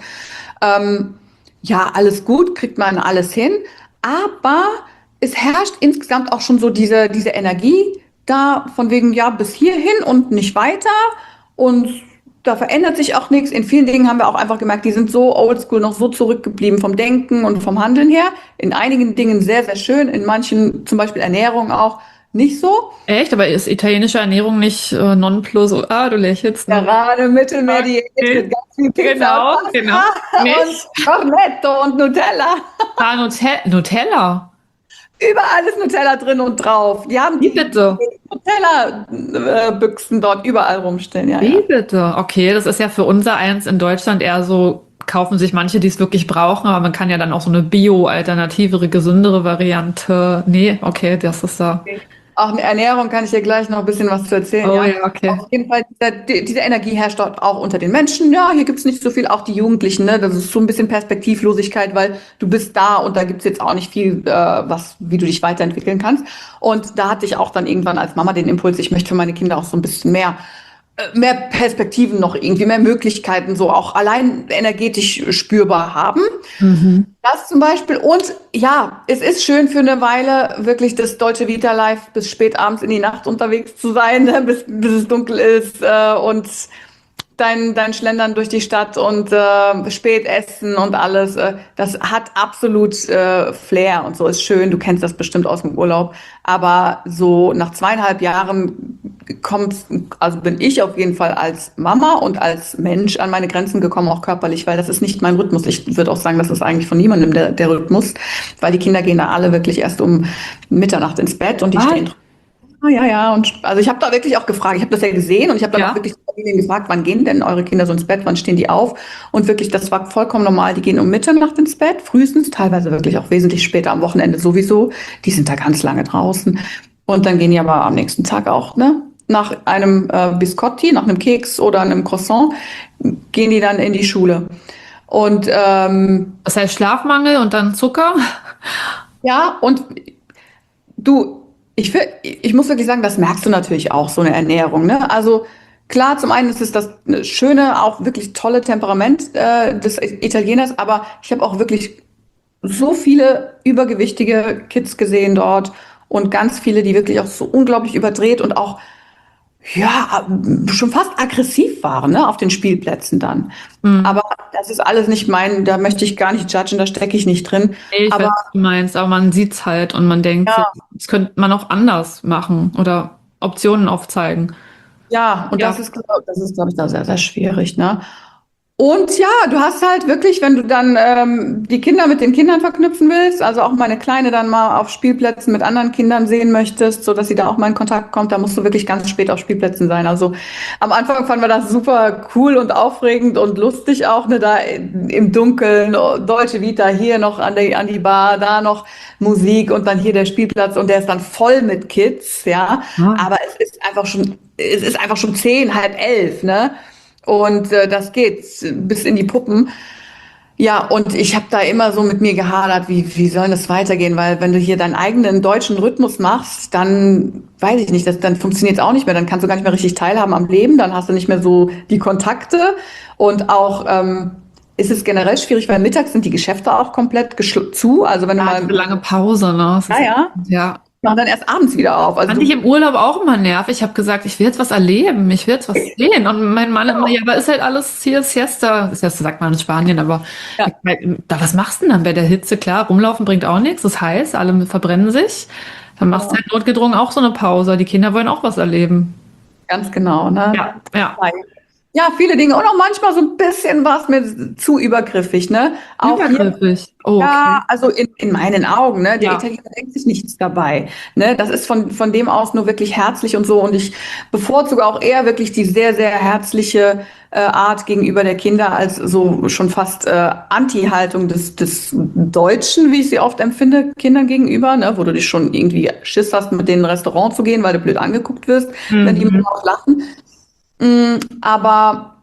ja, alles gut, kriegt man alles hin. Aber es herrscht insgesamt auch schon so diese Energie da, von wegen, ja, bis hierhin und nicht weiter. Und da verändert sich auch nichts. In vielen Dingen haben wir auch einfach gemerkt, die sind so oldschool, noch so zurückgeblieben vom Denken und vom Handeln her. In einigen Dingen sehr, sehr schön, in manchen, zum Beispiel Ernährung auch, nicht so. Echt? Aber ist italienische Ernährung nicht nonplus? Ah, du lächelst noch. Gerade Mittelmeerdiät Okay. mit ganz viel Pizza Genau, und genau. Pasta Nicht? und Cornetto und Nutella. Ah, Nutella. Überall ist Nutella drin und drauf. Die haben Wie die bitte? Nutella-Büchsen dort überall rumstehen. Ja, Wie ja. bitte? Okay, das ist ja für unser eins in Deutschland eher so, kaufen sich manche, die es wirklich brauchen, aber man kann ja dann auch so eine bio-alternativere, gesündere Variante. Nee, okay, das ist da. Auch eine Ernährung kann ich dir gleich noch ein bisschen was zu erzählen. Oh Ja. ja, okay. Auf jeden Fall, diese Energie herrscht dort auch unter den Menschen. Ja, hier gibt's nicht so viel, auch die Jugendlichen, ne? Das ist so ein bisschen Perspektivlosigkeit, weil du bist da und da gibt's jetzt auch nicht viel, wie du dich weiterentwickeln kannst. Und da hatte ich auch dann irgendwann als Mama den Impuls, ich möchte für meine Kinder auch so ein bisschen mehr Perspektiven noch irgendwie, mehr Möglichkeiten so auch allein energetisch spürbar haben. Mhm. Das zum Beispiel. Und ja, es ist schön für eine Weile wirklich das deutsche Vita Life bis spät abends in die Nacht unterwegs zu sein, ne, bis es dunkel ist und dein Schlendern durch die Stadt und spät essen und alles. Das hat absolut Flair und so ist schön. Du kennst das bestimmt aus dem Urlaub. Aber so nach 2,5 Jahren also bin ich auf jeden Fall als Mama und als Mensch an meine Grenzen gekommen, auch körperlich, weil das ist nicht mein Rhythmus. Ich würde auch sagen, das ist eigentlich von niemandem der Rhythmus, weil die Kinder gehen da alle wirklich erst um Mitternacht ins Bett und die stehen. Ja. Und also ich habe da wirklich auch gefragt. Ich habe das ja gesehen und ich habe dann Ja. auch wirklich die Familien gefragt, wann gehen denn eure Kinder so ins Bett, wann stehen die auf? Und wirklich, das war vollkommen normal. Die gehen um Mitternacht ins Bett, frühestens, teilweise wirklich auch wesentlich später am Wochenende sowieso. Die sind da ganz lange draußen. Und dann gehen die aber am nächsten Tag auch, ne? Nach einem Biscotti, nach einem Keks oder einem Croissant, gehen die dann in die Schule. Und Das heißt Schlafmangel und dann Zucker? ja, und ich muss wirklich sagen, das merkst du natürlich auch, so eine Ernährung, ne? Also klar, zum einen ist es das schöne, auch wirklich tolle Temperament des Italieners, aber ich habe auch wirklich so viele übergewichtige Kids gesehen dort und ganz viele, die wirklich auch so unglaublich überdreht und auch ja, schon fast aggressiv waren, ne, auf den Spielplätzen dann. Mhm. Aber das ist alles nicht da möchte ich gar nicht judgen, da stecke ich nicht drin. Nee, ich weiß, Aber was du meinst, aber man sieht's halt und man denkt, ja, das könnte man auch anders machen oder Optionen aufzeigen. ja, und Ja. das ist, glaube ich, da sehr, sehr schwierig, ne? Und ja, du hast halt wirklich, wenn du dann die Kinder mit den Kindern verknüpfen willst, also auch meine Kleine dann mal auf Spielplätzen mit anderen Kindern sehen möchtest, so dass sie da auch mal in Kontakt kommt, da musst du wirklich ganz spät auf Spielplätzen sein. Also am Anfang fanden wir das super cool und aufregend und lustig auch, ne, da im Dunkeln, oh, Dolce Vita, hier noch an die Bar, da noch Musik und dann hier der Spielplatz und der ist dann voll mit Kids, ja. Ah. Aber es ist einfach schon 10, halb 11, ne? Und das geht bis in die Puppen. Ja, und ich habe da immer so mit mir gehadert, wie soll das weitergehen? Weil wenn du hier deinen eigenen deutschen Rhythmus machst, dann weiß ich nicht, dann funktioniert es auch nicht mehr. Dann kannst du gar nicht mehr richtig teilhaben am Leben. Dann hast du nicht mehr so die Kontakte. Und auch ist es generell schwierig, weil mittags sind die Geschäfte auch komplett zu. Also wenn du Ja, mal, diese lange Pause, ne? Das ja, ist, ja, ja. machen dann erst abends wieder auf. Also Fand ich im Urlaub auch immer nervig. Ich habe gesagt, ich will jetzt was erleben, ich will jetzt was sehen. Und mein Mann immer, ja, aber ist halt alles hier Siesta. Siesta sagt man in Spanien, aber Ja. da, was machst du denn dann bei der Hitze? Klar, rumlaufen bringt auch nichts, das heiß, alle verbrennen sich. Dann machst du halt notgedrungen auch so eine Pause. Die Kinder wollen auch was erleben. ganz genau, ne? Ja, ja. Ja, viele Dinge. Und auch manchmal so ein bisschen war es mir zu übergriffig, ne? Auch hier, Übergriffig. Oh, okay. ja, also in meinen Augen, ne? Der Ja. Italiener denkt sich nichts dabei, ne? Das ist von dem aus nur wirklich herzlich und so. Und ich bevorzuge auch eher wirklich die sehr, sehr herzliche Art gegenüber der Kinder als so schon fast Anti-Haltung des Deutschen, wie ich sie oft empfinde, Kindern gegenüber, ne? Wo du dich schon irgendwie Schiss hast, mit denen in ein Restaurant zu gehen, weil du blöd angeguckt wirst, wenn die immer auch lachen. Aber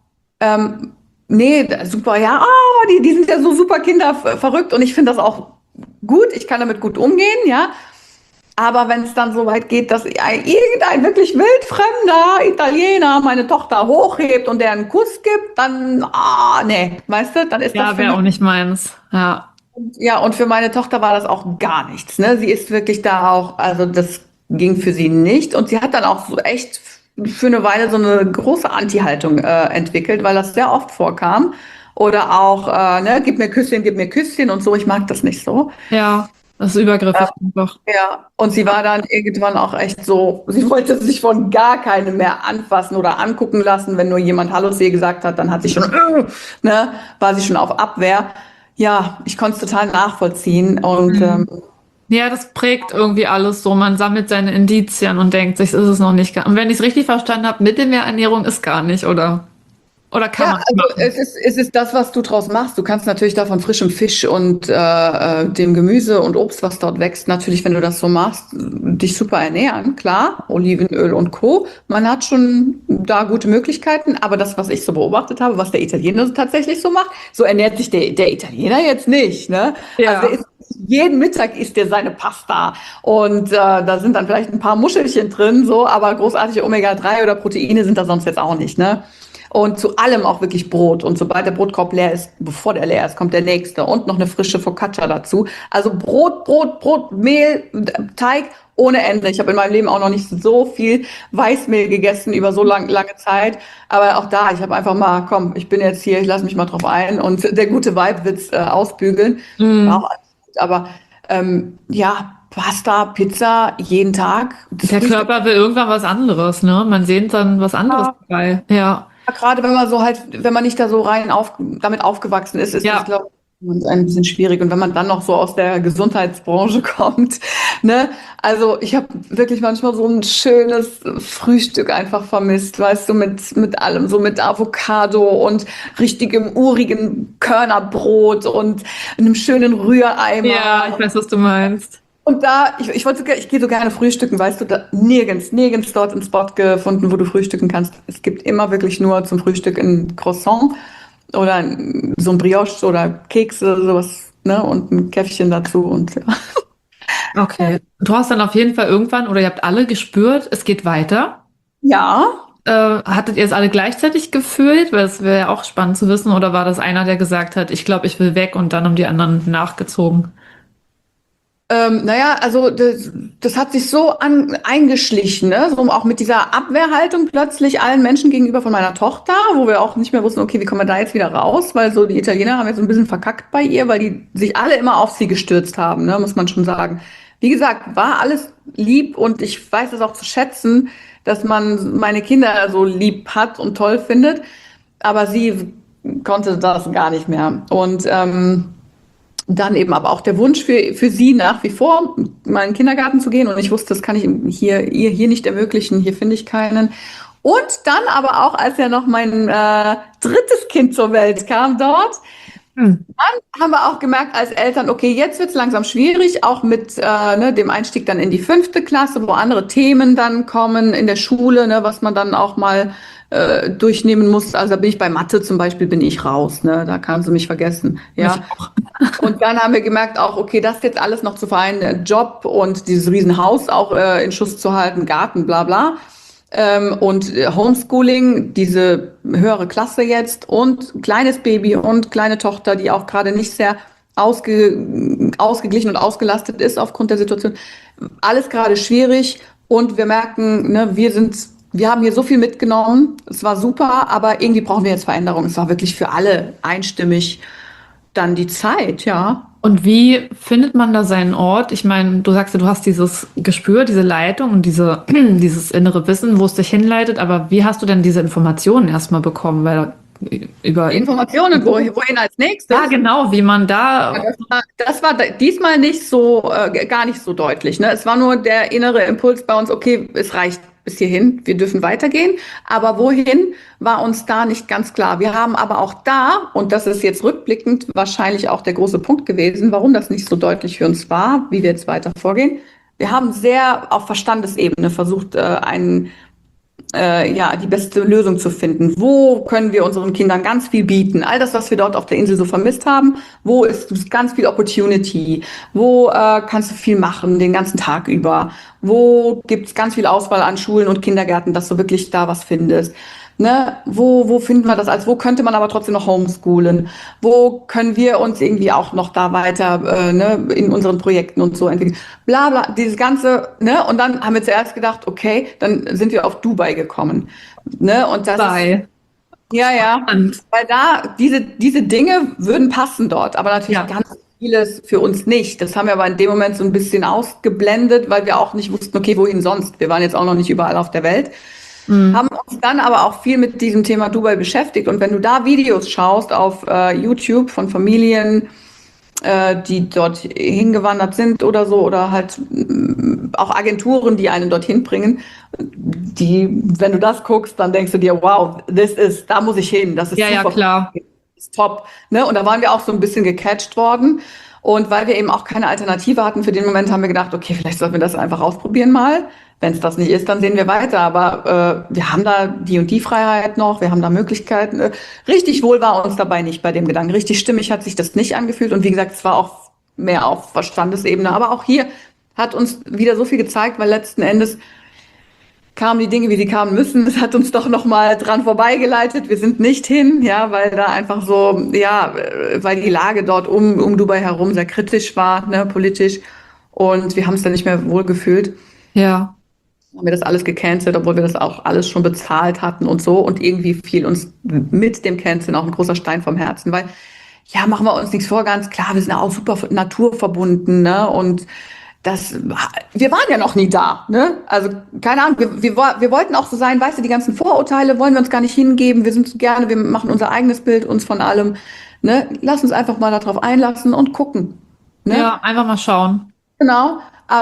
nee, super, ja, die sind ja so super kinderverrückt und ich finde das auch gut, ich kann damit gut umgehen, ja. Aber wenn es dann so weit geht, dass irgendein wirklich wildfremder Italiener meine Tochter hochhebt und der einen Kuss gibt, dann, nee, weißt du, dann ist das Ja, für wäre mich, auch nicht meins. Ja. ja, und für meine Tochter war das auch gar nichts, ne? Sie ist wirklich da auch, also das ging für sie nicht und sie hat dann auch so echt für eine Weile so eine große Anti-Haltung entwickelt, weil das sehr oft vorkam. Oder auch, ne, gib mir Küsschen und so, ich mag das nicht so. Ja, das ist übergriffig einfach. Ja, und sie war dann irgendwann auch echt so, sie wollte sich von gar keinem mehr anfassen oder angucken lassen. Wenn nur jemand Hallo zu ihr gesagt hat, dann hat sie schon, ne, war sie schon auf Abwehr. Ja, ich konnte es total nachvollziehen und Ja, das prägt irgendwie alles so. Man sammelt seine Indizien und denkt sich, ist es noch nicht. Und wenn ich es richtig verstanden habe, Mittelmeerernährung ist gar nicht, oder? Oder kann ja, man es also machen? es ist das, was du draus machst. Du kannst natürlich da von frischem Fisch und dem Gemüse und Obst, was dort wächst, natürlich, wenn du das so machst, dich super ernähren, klar, Olivenöl und Co. Man hat schon da gute Möglichkeiten, aber das, was ich so beobachtet habe, was der Italiener so tatsächlich so macht, so ernährt sich der Italiener jetzt nicht, ne? Ja. Also der isst, jeden Mittag isst er seine Pasta und da sind dann vielleicht ein paar Muschelchen drin, so, aber großartige Omega-3 oder Proteine sind da sonst jetzt auch nicht, ne? Und zu allem auch wirklich Brot. Und sobald der Brotkorb leer ist, bevor der leer ist, kommt der nächste. Und noch eine frische Focaccia dazu. Also Brot, Mehl, Teig ohne Ende. Ich habe in meinem Leben auch noch nicht so viel Weißmehl gegessen über so lange Zeit. Aber auch da, ich habe einfach mal, komm, ich bin jetzt hier, ich lasse mich mal drauf ein. Und der gute Vibe wird's ausbügeln. War auch alles gut. Aber ja, Pasta, Pizza, jeden Tag. Der Körper will irgendwann was anderes, ne? Man sehnt dann was anderes dabei. Ja. Gerade wenn man so halt, wenn man nicht da so damit aufgewachsen ist, ist Ja. das, glaube ich, ein bisschen schwierig. Und wenn man dann noch so aus der Gesundheitsbranche kommt, ne? Also ich habe wirklich manchmal so ein schönes Frühstück einfach vermisst, weißt du, mit allem, so mit Avocado und richtigem urigen Körnerbrot und einem schönen Rühreimer. Ja, ich weiß, was du meinst. Und da, ich gehe so gerne frühstücken, weißt du, da, nirgends dort einen Spot gefunden, wo du frühstücken kannst. Es gibt immer wirklich nur zum Frühstück ein Croissant oder so ein Brioche oder Kekse, sowas, ne, und ein Käffchen dazu und ja. Okay. Du hast dann auf jeden Fall irgendwann, oder ihr habt alle gespürt, es geht weiter. Ja, Hattet ihr es alle gleichzeitig gefühlt? Weil es wäre ja auch spannend zu wissen. Oder war das einer, der gesagt hat, ich glaube, ich will weg und dann haben die anderen nachgezogen? naja, also das hat sich so eingeschlichen, ne? So auch mit dieser Abwehrhaltung plötzlich allen Menschen gegenüber von meiner Tochter, wo wir auch nicht mehr wussten, okay, wie kommen wir da jetzt wieder raus? Weil so die Italiener haben jetzt so ein bisschen verkackt bei ihr, weil die sich alle immer auf sie gestürzt haben, ne? Muss man schon sagen. Wie gesagt, war alles lieb und ich weiß es auch zu schätzen, dass man meine Kinder so lieb hat und toll findet, aber sie konnte das gar nicht mehr. Und dann eben aber auch der Wunsch für sie nach wie vor, mal in den Kindergarten zu gehen. Und ich wusste, das kann ich ihr hier nicht ermöglichen. Hier finde ich keinen. Und dann aber auch, als ja noch mein drittes Kind zur Welt kam dort, dann haben wir auch gemerkt als Eltern, okay, jetzt wird es langsam schwierig, auch mit ne, dem Einstieg dann in die 5. Klasse, wo andere Themen dann kommen in der Schule, ne, was man dann auch mal durchnehmen musst. Also da bin ich bei Mathe zum Beispiel, bin ich raus, ne? Da kannst du mich vergessen. Ja. Und dann haben wir gemerkt auch, okay, das jetzt alles noch zu vereinen, Job und dieses Riesenhaus auch in Schuss zu halten, Garten, bla bla. Und Homeschooling, diese höhere Klasse jetzt und kleines Baby und kleine Tochter, die auch gerade nicht sehr ausgeglichen und ausgelastet ist aufgrund der Situation. Alles gerade schwierig und wir merken, ne, wir haben hier so viel mitgenommen. Es war super, aber irgendwie brauchen wir jetzt Veränderung. Es war wirklich für alle einstimmig dann die Zeit, ja. Und wie findet man da seinen Ort? Ich meine, du sagst ja, du hast dieses Gespür, diese Leitung und dieses innere Wissen, wo es dich hinleitet. Aber wie hast du denn diese Informationen erstmal bekommen? Weil über Informationen, wohin als nächstes? Ja, genau, wie man da. Das war diesmal nicht so, gar nicht so deutlich. Ne? Es war nur der innere Impuls bei uns, okay, es reicht bis hierhin, wir dürfen weitergehen. Aber wohin war uns da nicht ganz klar. Wir haben aber auch da, und das ist jetzt rückblickend wahrscheinlich auch der große Punkt gewesen, warum das nicht so deutlich für uns war, wie wir jetzt weiter vorgehen. Wir haben sehr auf Verstandesebene versucht, die beste Lösung zu finden. Wo können wir unseren Kindern ganz viel bieten? All das, was wir dort auf der Insel so vermisst haben, wo ist ganz viel Opportunity? Wo kannst du viel machen den ganzen Tag über? Wo gibt's ganz viel Auswahl an Schulen und Kindergärten, dass du wirklich da was findest? Ne? Wo finden wir das als? Wo könnte man aber trotzdem noch homeschoolen? Wo können wir uns irgendwie auch noch da weiter in unseren Projekten und so entwickeln? Bla bla, dieses ganze, ne? Und dann haben wir zuerst gedacht, okay, dann sind wir auf Dubai gekommen. Ne? Und das Dubai. Ja, weil da diese Dinge würden passen dort, aber natürlich ganz vieles für uns nicht. Das haben wir aber in dem Moment so ein bisschen ausgeblendet, weil wir auch nicht wussten, okay, wohin sonst? Wir waren jetzt auch noch nicht überall auf der Welt. Haben uns dann aber auch viel mit diesem Thema Dubai beschäftigt. Und wenn du da Videos schaust auf YouTube von Familien, die dort hingewandert sind oder so, oder halt auch Agenturen, die einen dorthin bringen, wenn du das guckst, dann denkst du dir, wow, da muss ich hin, das ist super. Ja, klar. Das ist top. Ne? Und da waren wir auch so ein bisschen gecatcht worden. Und weil wir eben auch keine Alternative hatten für den Moment, haben wir gedacht, okay, vielleicht sollten wir das einfach ausprobieren mal. Wenn es das nicht ist, dann sehen wir weiter. Aber wir haben da die und die Freiheit noch, wir haben da Möglichkeiten. Richtig wohl war uns dabei nicht bei dem Gedanken. Richtig stimmig hat sich das nicht angefühlt. Und wie gesagt, es war auch mehr auf Verstandesebene. Aber auch hier hat uns wieder so viel gezeigt, weil letzten Endes kamen die Dinge, wie sie kamen müssen. Es hat uns doch noch mal dran vorbeigeleitet. Wir sind nicht hin, ja, weil da einfach so, weil die Lage dort um Dubai herum sehr kritisch war, ne, politisch. Und wir haben es dann nicht mehr wohlgefühlt. Ja. Haben wir das alles gecancelt, obwohl wir das auch alles schon bezahlt hatten und so. Und irgendwie fiel uns mit dem Canceln auch ein großer Stein vom Herzen, weil, ja, machen wir uns nichts vor, ganz klar, wir sind ja auch super naturverbunden, ne, und wir waren ja noch nie da, ne? Also, keine Ahnung, wir wollten auch so sein, weißt du, die ganzen Vorurteile wollen wir uns gar nicht hingeben. Wir machen unser eigenes Bild uns von allem, ne? Lass uns einfach mal darauf einlassen und gucken, ne? Ja, einfach mal schauen. Genau,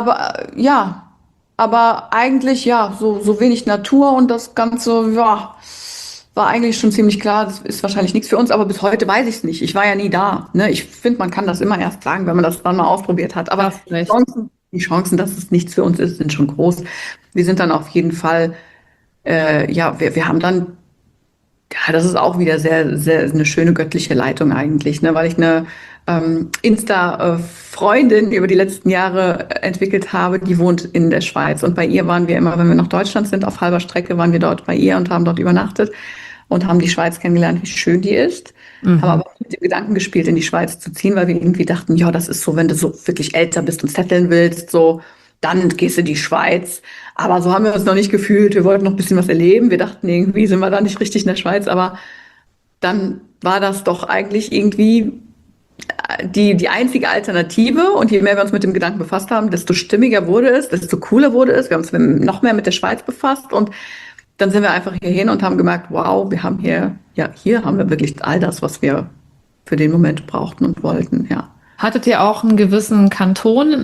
aber eigentlich, so wenig Natur und das Ganze, war eigentlich schon ziemlich klar, das ist wahrscheinlich nichts für uns, aber bis heute weiß ich es nicht. Ich war ja nie da. Ne? Ich finde, man kann das immer erst sagen, wenn man das dann mal ausprobiert hat. Aber die Chancen, dass es nichts für uns ist, sind schon groß. Wir sind dann auf jeden Fall, wir haben dann, das ist auch wieder sehr, sehr eine schöne göttliche Leitung eigentlich, ne? Weil ich eine Insta-Freundin über die letzten Jahre entwickelt habe, die wohnt in der Schweiz. Und bei ihr waren wir immer, wenn wir nach Deutschland sind, auf halber Strecke waren wir dort bei ihr und haben dort übernachtet und haben die Schweiz kennengelernt, wie schön die ist. Haben aber mit dem Gedanken gespielt, in die Schweiz zu ziehen, weil wir irgendwie dachten, ja, das ist so, wenn du so wirklich älter bist und setteln willst, so, dann gehst du in die Schweiz. Aber so haben wir uns noch nicht gefühlt. Wir wollten noch ein bisschen was erleben. Wir dachten, irgendwie sind wir da nicht richtig in der Schweiz. Aber dann war das doch eigentlich irgendwie die einzige Alternative. Und je mehr wir uns mit dem Gedanken befasst haben, desto stimmiger wurde es, desto cooler wurde es. Wir haben uns noch mehr mit der Schweiz befasst. Und dann sind wir einfach hierhin und haben gemerkt, wow, wir haben hier haben wir wirklich all das, was wir für den Moment brauchten und wollten, ja. Hattet ihr auch einen gewissen Kanton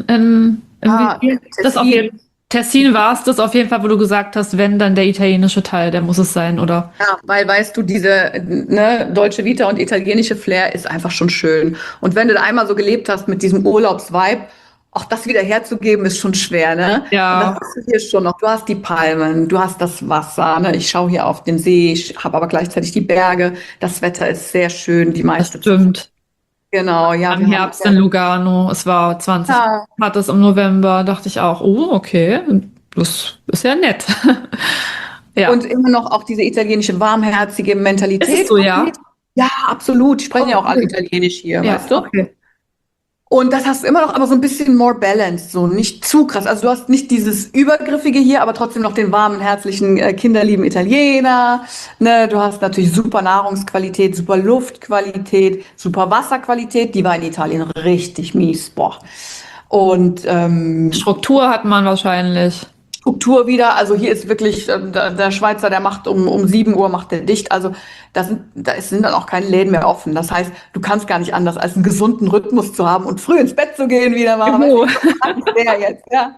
Tessin war es das auf jeden Fall, wo du gesagt hast, wenn, dann der italienische Teil, der muss es sein, oder? Ja, weil, weißt du, diese deutsche Vita und italienische Flair ist einfach schon schön. Und wenn du da einmal so gelebt hast mit diesem Urlaubsvibe, auch das wieder herzugeben, ist schon schwer, ne? Und das Ja, hast du hier schon noch. Du hast die Palmen, du hast das Wasser, ne? Ich schaue hier auf den See, ich habe aber gleichzeitig die Berge. Das Wetter ist sehr schön, die das meiste Zeit. stimmt. Genau, ja, Im wir haben Herbst in Lugano, es war 20 Grad, ja, hat es im November, dachte ich auch, oh, okay, das ist ja nett. Ja, und immer noch auch diese italienische warmherzige ist es Mentalität. so, ja? Ja, absolut. Die sprechen ja Oh, auch alle cool. Italienisch hier, Ja, weißt du? okay. Und das hast du immer noch, aber so ein bisschen more balanced, so nicht zu krass. Also du hast nicht dieses Übergriffige hier, aber trotzdem noch den warmen, herzlichen, kinderlieben Italiener. Ne? Du hast natürlich super Nahrungsqualität, super Luftqualität, super Wasserqualität. Die war in Italien richtig mies, boah. Und Struktur hat man wahrscheinlich. Struktur wieder. Also hier ist wirklich der Schweizer, der macht um 7 Uhr macht der dicht. Also sind dann auch keine Läden mehr offen. Das heißt, du kannst gar nicht anders, als einen gesunden Rhythmus zu haben und früh ins Bett zu gehen wieder mal. Weißt Juhu. du, was ist der jetzt? Ja.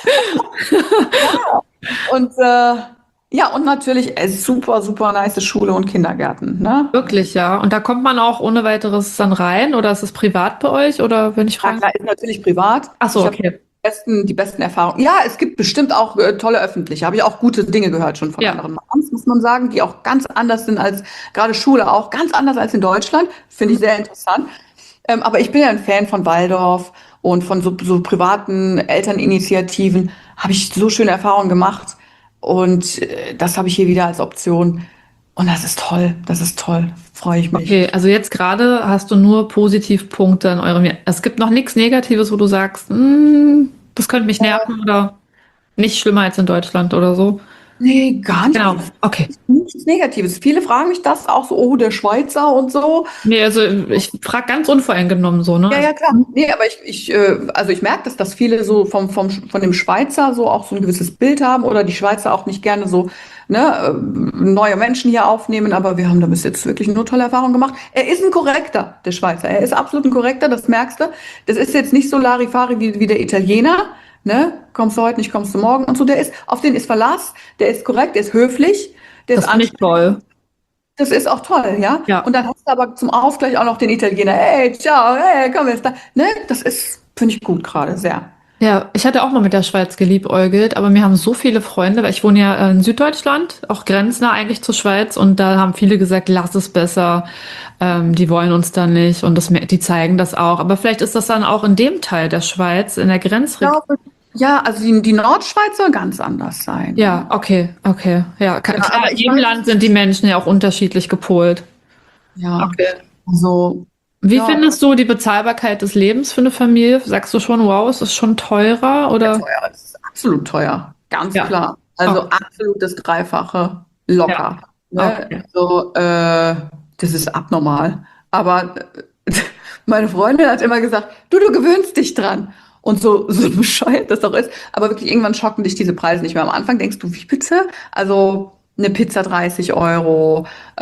Und ja, und natürlich super, super nice Schule und Kindergärten. Ne? Wirklich, ja. Und da kommt man auch ohne weiteres dann rein oder ist es privat bei euch oder wenn ich Ja, frage? klar, ist natürlich privat. Ach so, Ich habe okay. die besten Erfahrungen. Ja, es gibt bestimmt auch tolle öffentliche. Habe ich auch gute Dinge gehört schon von Ja. anderen Moms, muss man sagen, die auch ganz anders sind als gerade Schule auch ganz anders als in Deutschland. Finde ich sehr interessant. Aber ich bin ja ein Fan von Waldorf und von so privaten Elterninitiativen. Habe ich so schöne Erfahrungen gemacht und das habe ich hier wieder als Option. Und das ist toll. Das ist toll. Freue ich mich. Okay, also jetzt gerade hast du nur Positivpunkte in eurem. Es gibt noch nichts Negatives, wo du sagst, das könnte mich nerven oder nicht schlimmer als in Deutschland oder so. Nee, gar nicht. Genau, okay. Nichts Negatives. Viele fragen mich das auch so, oh, der Schweizer und so. Nee, also ich frage ganz unvoreingenommen so, ne? Ja, Also, ja, klar. Nee, aber also ich merke, dass viele so von dem Schweizer so auch so ein gewisses Bild haben oder die Schweizer auch nicht gerne so, ne, neue Menschen hier aufnehmen, aber wir haben da bis jetzt wirklich nur tolle Erfahrungen gemacht. Er ist ein Korrekter, der Schweizer. Er ist absolut ein Korrekter, das merkst du. Das ist jetzt nicht so Larifari wie der Italiener, ne? Kommst du heute nicht, kommst du morgen und so. Auf den ist Verlass, der ist korrekt, der ist höflich, der ist das finde ich toll. das ist auch toll, ja. Ja. Und dann hast du aber zum Ausgleich auch noch den Italiener. Hey, ciao, hey, komm jetzt da. Ne, finde ich gut gerade, sehr. Ja, ich hatte auch mal mit der Schweiz geliebäugelt, aber mir haben so viele Freunde, weil ich wohne ja in Süddeutschland, auch grenznah eigentlich zur Schweiz, und da haben viele gesagt, lass es besser, die wollen uns da nicht und die zeigen das auch. Aber vielleicht ist das dann auch in dem Teil der Schweiz, in der Ich Grenzregion. glaube, ja, also die Nordschweiz soll ganz anders sein. Ja, okay, okay. Ja, klar, aber in ich jedem weiß, Land sind die Menschen ja auch unterschiedlich gepolt. ja, Okay. also, Wie ja, findest du die Bezahlbarkeit des Lebens für eine Familie? Sagst du schon, wow, es ist schon teurer oder? teuer. Es ist absolut teuer, ganz Ja. klar. Also Okay. absolut das Dreifache Ja. locker. Ne? Okay. So, das ist abnormal. Aber meine Freundin hat immer gesagt, du gewöhnst dich dran. Und so bescheuert das doch ist. Aber wirklich, irgendwann schocken dich diese Preise nicht mehr. Am Anfang denkst du, wie bitte? Also eine Pizza 30 Euro,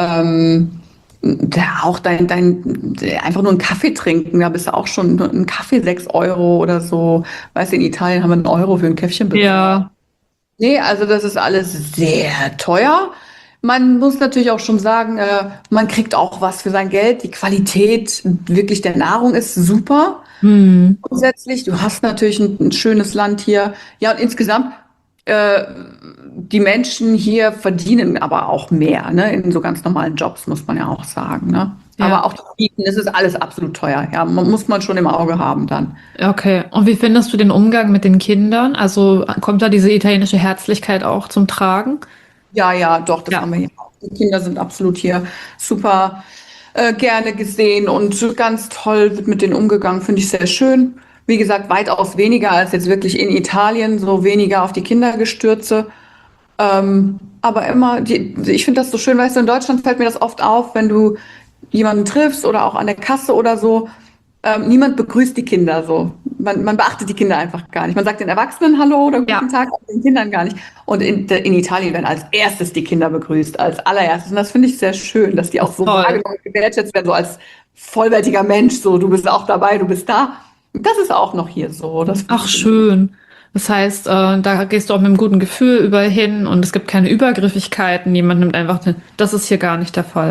auch einfach nur einen Kaffee trinken, da bist du auch schon ein Kaffee 6 Euro oder so. Weißt du, in Italien haben wir einen Euro für ein Käffchen bezahlt. Ja, Nee, also das ist alles sehr teuer. Man muss natürlich auch schon sagen, man kriegt auch was für sein Geld. Die Qualität wirklich der Nahrung ist super. Grundsätzlich, du hast natürlich ein schönes Land hier. Ja, und insgesamt, äh, die Menschen hier verdienen aber auch mehr, ne? In so ganz normalen Jobs, muss man ja auch sagen, ne? Ja. Aber auch die Mieten, das ist alles absolut teuer. Ja, muss man schon im Auge haben dann. okay. Und wie findest du den Umgang mit den Kindern? Also kommt da diese italienische Herzlichkeit auch zum Tragen? Ja, ja, doch, das Ja. haben wir hier auch. Die Kinder sind absolut hier super gerne gesehen und ganz toll wird mit denen umgegangen, finde ich sehr schön. Wie gesagt, weitaus weniger als jetzt wirklich in Italien, so weniger auf die Kindergestürze. Aber immer, ich finde das so schön, weißt du, in Deutschland fällt mir das oft auf, wenn du jemanden triffst oder auch an der Kasse oder so. Niemand begrüßt die Kinder so. Man beachtet die Kinder einfach gar nicht. Man sagt den Erwachsenen Hallo oder Ja. guten Tag, aber den Kindern gar nicht. Und in Italien werden als erstes die Kinder begrüßt, als allererstes. Und das finde ich sehr schön, dass die auch so Toll. wahrgenommen und gewertschätzt werden, so als vollwertiger Mensch, so du bist auch dabei, du bist da. Das ist auch noch hier so. Das finde Ach, ich schön. Das heißt, da gehst du auch mit einem guten Gefühl überall hin und es gibt keine Übergriffigkeiten. Niemand nimmt einfach, das ist hier gar nicht der Fall.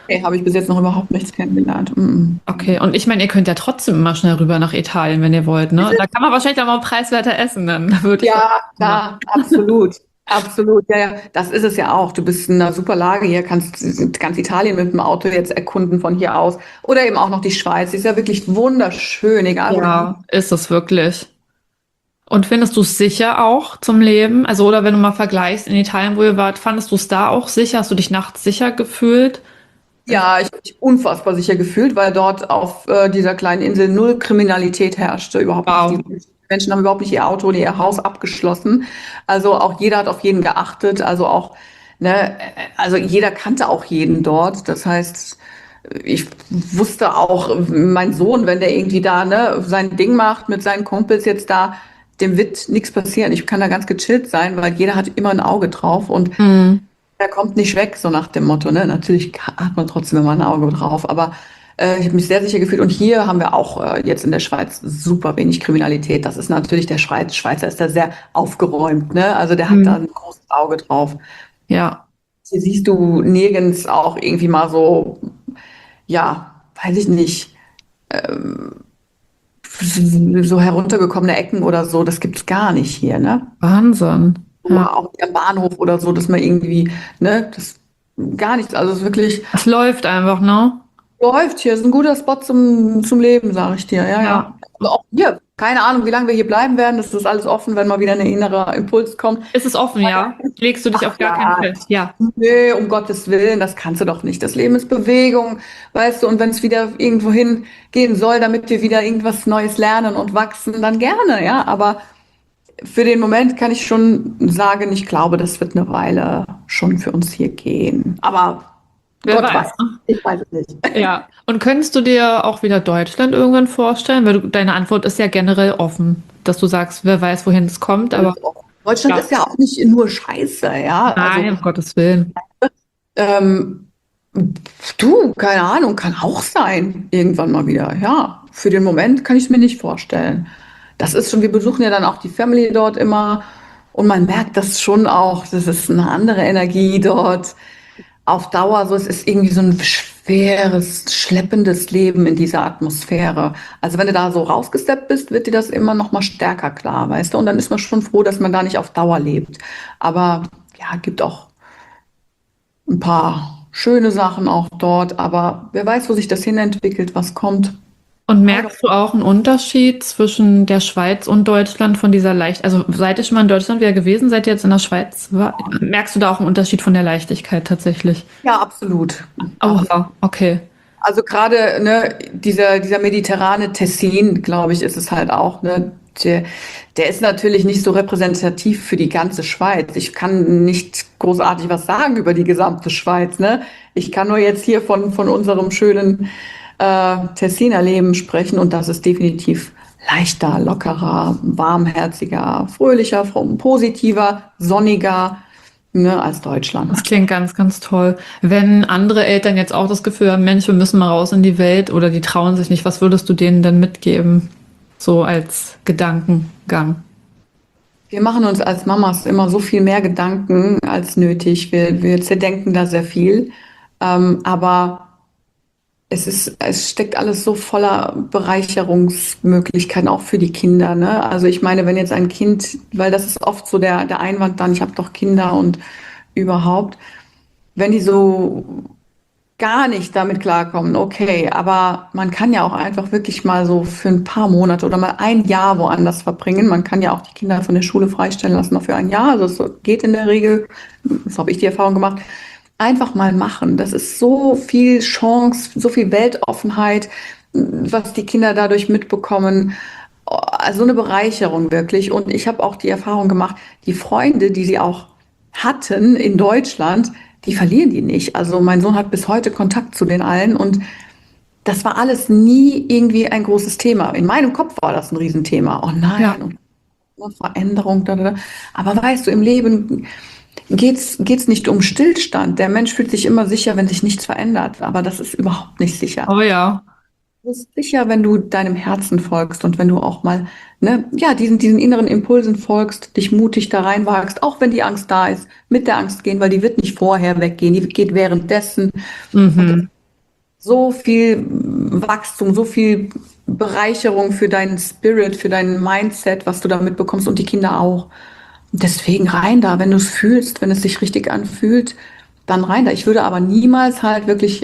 Nee, habe ich bis jetzt noch überhaupt nichts kennengelernt. Mm. Okay, und ich meine, ihr könnt ja trotzdem immer schnell rüber nach Italien, wenn ihr wollt, ne? Da kann man wahrscheinlich auch mal preiswerter essen, dann würde ich Ja, sagen. klar, absolut. Absolut, ja, ja, das ist es ja auch. Du bist in einer super Lage hier, kannst ganz Italien mit dem Auto jetzt erkunden von hier aus. Oder eben auch noch die Schweiz. Die ist ja wirklich wunderschön, egal wo du hin. Ja, ist es wirklich. Und findest du es sicher auch zum Leben? Also, oder wenn du mal vergleichst in Italien, wo ihr wart, fandest du es da auch sicher? Hast du dich nachts sicher gefühlt? Ja, ich habe mich unfassbar sicher gefühlt, weil dort auf dieser kleinen Insel null Kriminalität herrschte. Überhaupt nicht. Wow. Die Menschen haben überhaupt nicht ihr Auto oder ihr Haus abgeschlossen. Also auch jeder hat auf jeden geachtet. Also auch, ne, also jeder kannte auch jeden dort. Das heißt, ich wusste auch, mein Sohn, wenn der irgendwie da, ne, sein Ding macht mit seinen Kumpels jetzt da, dem wird nichts passieren. Ich kann da ganz gechillt sein, weil jeder hat immer ein Auge drauf und Hm. er kommt nicht weg, so nach dem Motto, ne? Natürlich hat man trotzdem immer ein Auge drauf, aber ich habe mich sehr sicher gefühlt. Und hier haben wir auch jetzt in der Schweiz super wenig Kriminalität. Das ist natürlich der Schweizer ist da sehr aufgeräumt, ne? Also der hat da Hm. ein großes Auge drauf. Ja, Hier siehst du nirgends auch irgendwie mal so, ja, weiß ich nicht, so heruntergekommene Ecken oder so. Das gibt's gar nicht hier, ne? Wahnsinn. Ja. Auch am Bahnhof oder so, dass man irgendwie, ne, das gar nichts. Also es ist wirklich. Es läuft einfach, ne? Läuft hier, ist ein guter Spot zum Leben, sage ich dir. Ja, ja. Ja. Also auch hier, keine Ahnung, wie lange wir hier bleiben werden. Das ist alles offen, wenn mal wieder ein innerer Impuls kommt. Ist es offen, ja? Legst du dich auf gar keinen Ja, fest? Ja. nee, um Gottes Willen, das kannst du doch nicht. Das Leben ist Bewegung, weißt du, und wenn es wieder irgendwo hingehen soll, damit wir wieder irgendwas Neues lernen und wachsen, dann gerne, ja. Aber für den Moment kann ich schon sagen, ich glaube, das wird eine Weile schon für uns hier gehen. Aber Wer Gott weiß. weiß, ich weiß es nicht. Ja. Und könntest du dir auch wieder Deutschland irgendwann vorstellen? Weil deine Antwort ist ja generell offen, dass du sagst, wer weiß, wohin es kommt, aber Deutschland ja. ist ja auch nicht nur Scheiße, ja. Also, Nein, um Gottes Willen. ähm, du, keine Ahnung, kann auch sein, irgendwann mal wieder. Ja, für den Moment kann ich es mir nicht vorstellen. Das ist schon, wir besuchen ja dann auch die Family dort immer und man merkt das schon auch, das ist eine andere Energie dort auf Dauer. So, es ist irgendwie so ein schweres, schleppendes Leben in dieser Atmosphäre. Also wenn du da so rausgesteppt bist, wird dir das immer noch mal stärker klar, weißt du? Und dann ist man schon froh, dass man da nicht auf Dauer lebt. Aber ja, gibt auch ein paar schöne Sachen auch dort, aber wer weiß, wo sich das hinentwickelt, was kommt. Und merkst du auch einen Unterschied zwischen der Schweiz und Deutschland von dieser also seid ihr schon mal in Deutschland wieder gewesen, seid ihr jetzt in der Schweiz? Merkst du da auch einen Unterschied von der Leichtigkeit tatsächlich? Ja, absolut. Oha, okay. Also gerade ne, dieser mediterrane Tessin, glaube ich, ist es halt auch. Ne, der ist natürlich nicht so repräsentativ für die ganze Schweiz. Ich kann nicht großartig was sagen über die gesamte Schweiz. Ne? Ich kann nur jetzt hier von unserem schönen Tessiner Leben sprechen und das ist definitiv leichter, lockerer, warmherziger, fröhlicher, positiver, sonniger, ne, als Deutschland. Das klingt ganz, ganz toll. Wenn andere Eltern jetzt auch das Gefühl haben, Mensch, wir müssen mal raus in die Welt oder die trauen sich nicht, was würdest du denen denn mitgeben? So als Gedankengang. Wir machen uns als Mamas immer so viel mehr Gedanken als nötig. Wir zerdenken da sehr viel. Aber es steckt alles so voller Bereicherungsmöglichkeiten, auch für die Kinder, ne? Also ich meine, wenn jetzt ein Kind, weil das ist oft so der Einwand dann, ich habe doch Kinder und überhaupt, wenn die so gar nicht damit klarkommen, okay, aber man kann ja auch einfach wirklich mal so für ein paar Monate oder mal ein Jahr woanders verbringen. Man kann ja auch die Kinder von der Schule freistellen lassen, noch für ein Jahr. Also das geht in der Regel, so habe ich die Erfahrung gemacht. Einfach mal machen. Das ist so viel Chance, so viel Weltoffenheit, was die Kinder dadurch mitbekommen. Also eine Bereicherung wirklich. Und ich habe auch die Erfahrung gemacht, die Freunde, die sie auch hatten in Deutschland, die verlieren die nicht. Also mein Sohn hat bis heute Kontakt zu den allen und das war alles nie irgendwie ein großes Thema. In meinem Kopf war das ein Riesenthema. Oh nein, Ja. und Veränderung. Da, da, da. Aber weißt du, im Leben geht's nicht um Stillstand. Der Mensch fühlt sich immer sicher, wenn sich nichts verändert. Aber das ist überhaupt nicht sicher. Oh ja. Du bist sicher, wenn du deinem Herzen folgst und wenn du auch mal, ne, ja, diesen inneren Impulsen folgst, dich mutig da reinwagst, auch wenn die Angst da ist, mit der Angst gehen, weil die wird nicht vorher weggehen, die geht währenddessen. Und das Mhm. so viel Wachstum, so viel Bereicherung für deinen Spirit, für dein Mindset, was du da mitbekommst und die Kinder auch. Deswegen rein da, wenn du es fühlst, wenn es sich richtig anfühlt, dann rein da. Ich würde aber niemals halt wirklich,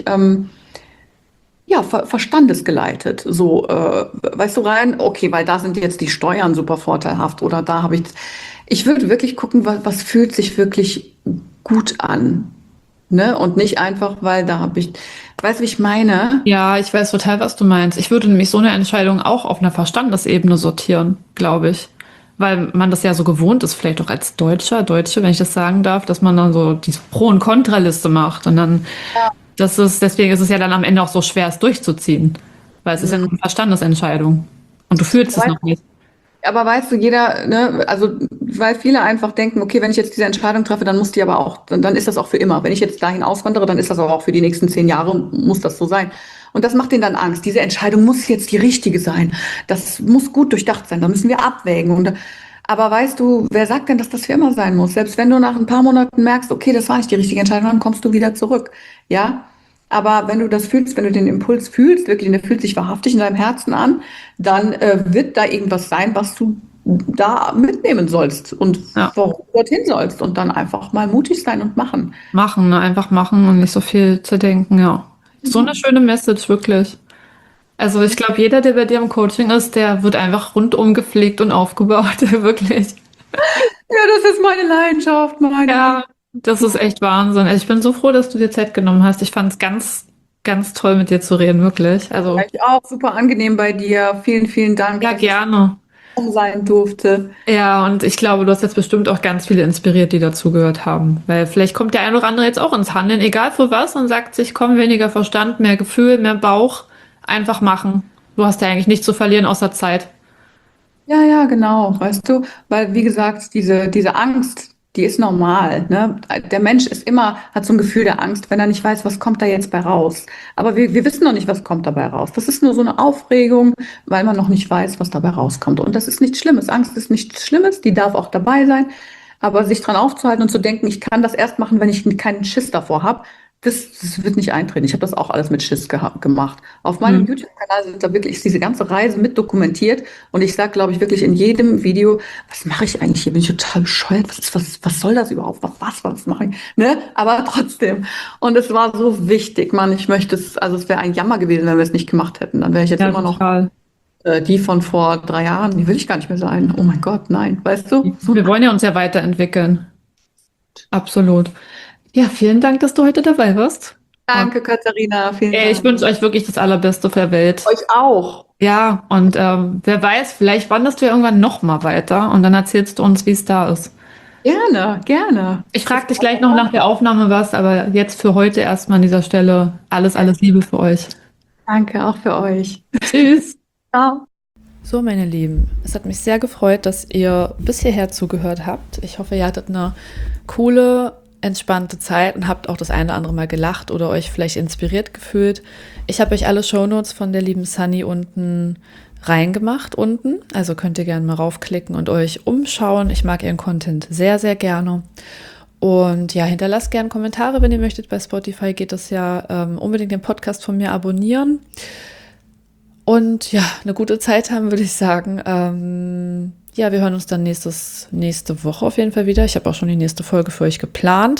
ja, verstandesgeleitet, so, weißt du, rein, okay, weil da sind jetzt die Steuern super vorteilhaft oder da habe ich würde wirklich gucken, was fühlt sich wirklich gut an, ne? Und nicht einfach, weil da habe ich, weißt du, wie ich meine? Ja, ich weiß total, was du meinst. Ich würde nämlich so eine Entscheidung auch auf einer Verstandesebene sortieren, glaube ich. Weil man das ja so gewohnt ist, vielleicht auch als Deutsche, wenn ich das sagen darf, dass man dann so diese Pro- und Kontraliste macht. Und dann, deswegen ist es ja dann am Ende auch so schwer, es durchzuziehen. Weil es ist ja Mhm. eine Verstandesentscheidung. Und du fühlst es noch nicht. Aber weißt du, jeder, ne, also weil viele einfach denken, okay, wenn ich jetzt diese Entscheidung treffe, dann muss die aber auch, dann ist das auch für immer. Wenn ich jetzt dahin auswandere, dann ist das aber auch für die nächsten 10 Jahre, muss das so sein. Und das macht denen dann Angst. Diese Entscheidung muss jetzt die richtige sein. Das muss gut durchdacht sein. Da müssen wir abwägen. Aber weißt du, wer sagt denn, dass das für immer sein muss? Selbst wenn du nach ein paar Monaten merkst, okay, das war nicht die richtige Entscheidung, dann kommst du wieder zurück. Ja? Aber wenn du das fühlst, wenn du den Impuls fühlst, wirklich, und der fühlt sich wahrhaftig in deinem Herzen an, dann wird da irgendwas sein, was du da mitnehmen sollst und Ja, warum du dorthin sollst und dann einfach mal mutig sein und machen. machen, ne? Einfach machen und nicht so viel zu denken, ja. So eine schöne Message, wirklich. Also ich glaube, jeder, der bei dir im Coaching ist, der wird einfach rundum gepflegt und aufgebaut, wirklich. Ja, das ist meine Leidenschaft, meine Liebe. Ja, das ist echt Wahnsinn. Also ich bin so froh, dass du dir Zeit genommen hast. Ich fand es ganz, ganz toll, mit dir zu reden, wirklich. Also, Ich auch super angenehm bei dir. Vielen, vielen Dank, ja, dass ich gerne. da sein durfte. Ja, und ich glaube, du hast jetzt bestimmt auch ganz viele inspiriert, die dazugehört haben. Weil vielleicht kommt der ein oder andere jetzt auch ins Handeln, egal für was, und sagt sich, komm, weniger Verstand, mehr Gefühl, mehr Bauch, einfach machen. Du hast ja eigentlich nichts zu verlieren außer Zeit. Ja, ja, genau, weißt du, weil wie gesagt, diese Angst, die ist normal, ne? Der Mensch ist immer, hat so ein Gefühl der Angst, wenn er nicht weiß, was kommt da jetzt bei raus. Aber wir wissen noch nicht, was kommt dabei raus. Das ist nur so eine Aufregung, weil man noch nicht weiß, was dabei rauskommt. Und das ist nichts Schlimmes. Angst ist nichts Schlimmes, die darf auch dabei sein. Aber sich dran aufzuhalten und zu denken, ich kann das erst machen, wenn ich keinen Schiss davor habe, das wird nicht eintreten. Ich habe das auch alles mit Schiss gemacht. Auf meinem Hm. YouTube-Kanal sind da wirklich ist diese ganze Reise mit dokumentiert. Und ich sage, glaube ich, wirklich in jedem Video, was mache ich eigentlich hier? Bin ich total bescheuert? Was soll das überhaupt? Was mache ich? Ne? Aber trotzdem. Und es war so wichtig, Mann. Ich möchte es, also es wäre ein Jammer gewesen, wenn wir es nicht gemacht hätten. Dann wäre ich jetzt Ja, immer noch total. die von vor 3 Jahren. Die will ich gar nicht mehr sein. Oh mein Gott, nein. Weißt du? So, Wir wollen ja uns ja weiterentwickeln. Absolut. Ja, vielen Dank, dass du heute dabei warst. Und danke, Katharina. Vielen ich Dank. wünsche euch wirklich das Allerbeste für der Welt. Euch auch. Ja, und wer weiß, vielleicht wanderst du ja irgendwann noch mal weiter und dann erzählst du uns, wie es da ist. Gerne, gerne. Ich frage dich gleich noch nach der Aufnahme was, aber jetzt für heute erstmal an dieser Stelle alles, alles Liebe für euch. Danke auch für euch. Tschüss. Ciao. So, meine Lieben, es hat mich sehr gefreut, dass ihr bis hierher zugehört habt. Ich hoffe, ihr hattet eine coole, entspannte Zeit und habt auch das eine oder andere Mal gelacht oder euch vielleicht inspiriert gefühlt. Ich habe euch alle Shownotes von der lieben Sunny unten reingemacht unten. Also könnt ihr gerne mal raufklicken und euch umschauen. Ich mag ihren Content sehr, sehr gerne. Und ja, hinterlasst gerne Kommentare, wenn ihr möchtet. Bei Spotify geht das ja. Unbedingt den Podcast von mir abonnieren. Und ja, eine gute Zeit haben, würde ich sagen. Ja, wir hören uns dann nächste Woche auf jeden Fall wieder. Ich habe auch schon die nächste Folge für euch geplant.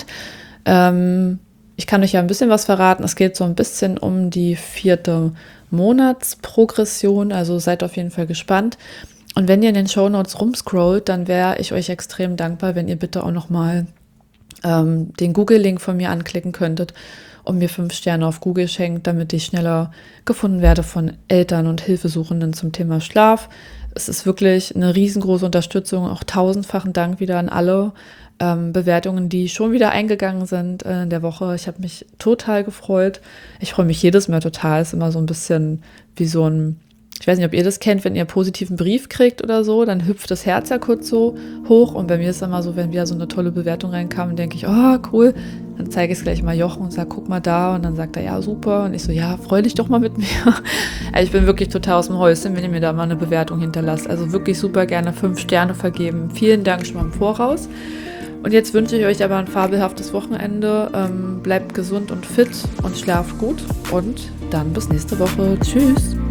Ich kann euch ja ein bisschen was verraten. Es geht so ein bisschen um die 4. Monatsprogression. Also seid auf jeden Fall gespannt. Und wenn ihr in den Shownotes rumscrollt, dann wäre ich euch extrem dankbar, wenn ihr bitte auch nochmal den Google-Link von mir anklicken könntet und mir 5 Sterne auf Google schenkt, damit ich schneller gefunden werde von Eltern und Hilfesuchenden zum Thema Schlaf. Es ist wirklich eine riesengroße Unterstützung. Auch 1000-fachen Dank wieder an alle Bewertungen, die schon wieder eingegangen sind in der Woche. Ich habe mich total gefreut. Ich freue mich jedes Mal total. Es ist immer so ein bisschen wie so ein, ich weiß nicht, ob ihr das kennt, wenn ihr einen positiven Brief kriegt oder so, dann hüpft das Herz ja kurz so hoch. Und bei mir ist es immer so, wenn wieder so eine tolle Bewertung reinkam, denke ich, oh, cool. Dann zeige ich es gleich mal Jochen und sage, guck mal da. Und dann sagt er, ja, super. Und ich so, ja, freu dich doch mal mit mir. Also ich bin wirklich total aus dem Häuschen, wenn ihr mir da mal eine Bewertung hinterlasst. Also wirklich super gerne 5 Sterne vergeben. Vielen Dank schon mal im Voraus. Und jetzt wünsche ich euch aber ein fabelhaftes Wochenende. Bleibt gesund und fit und schlaft gut. Und dann bis nächste Woche. Tschüss.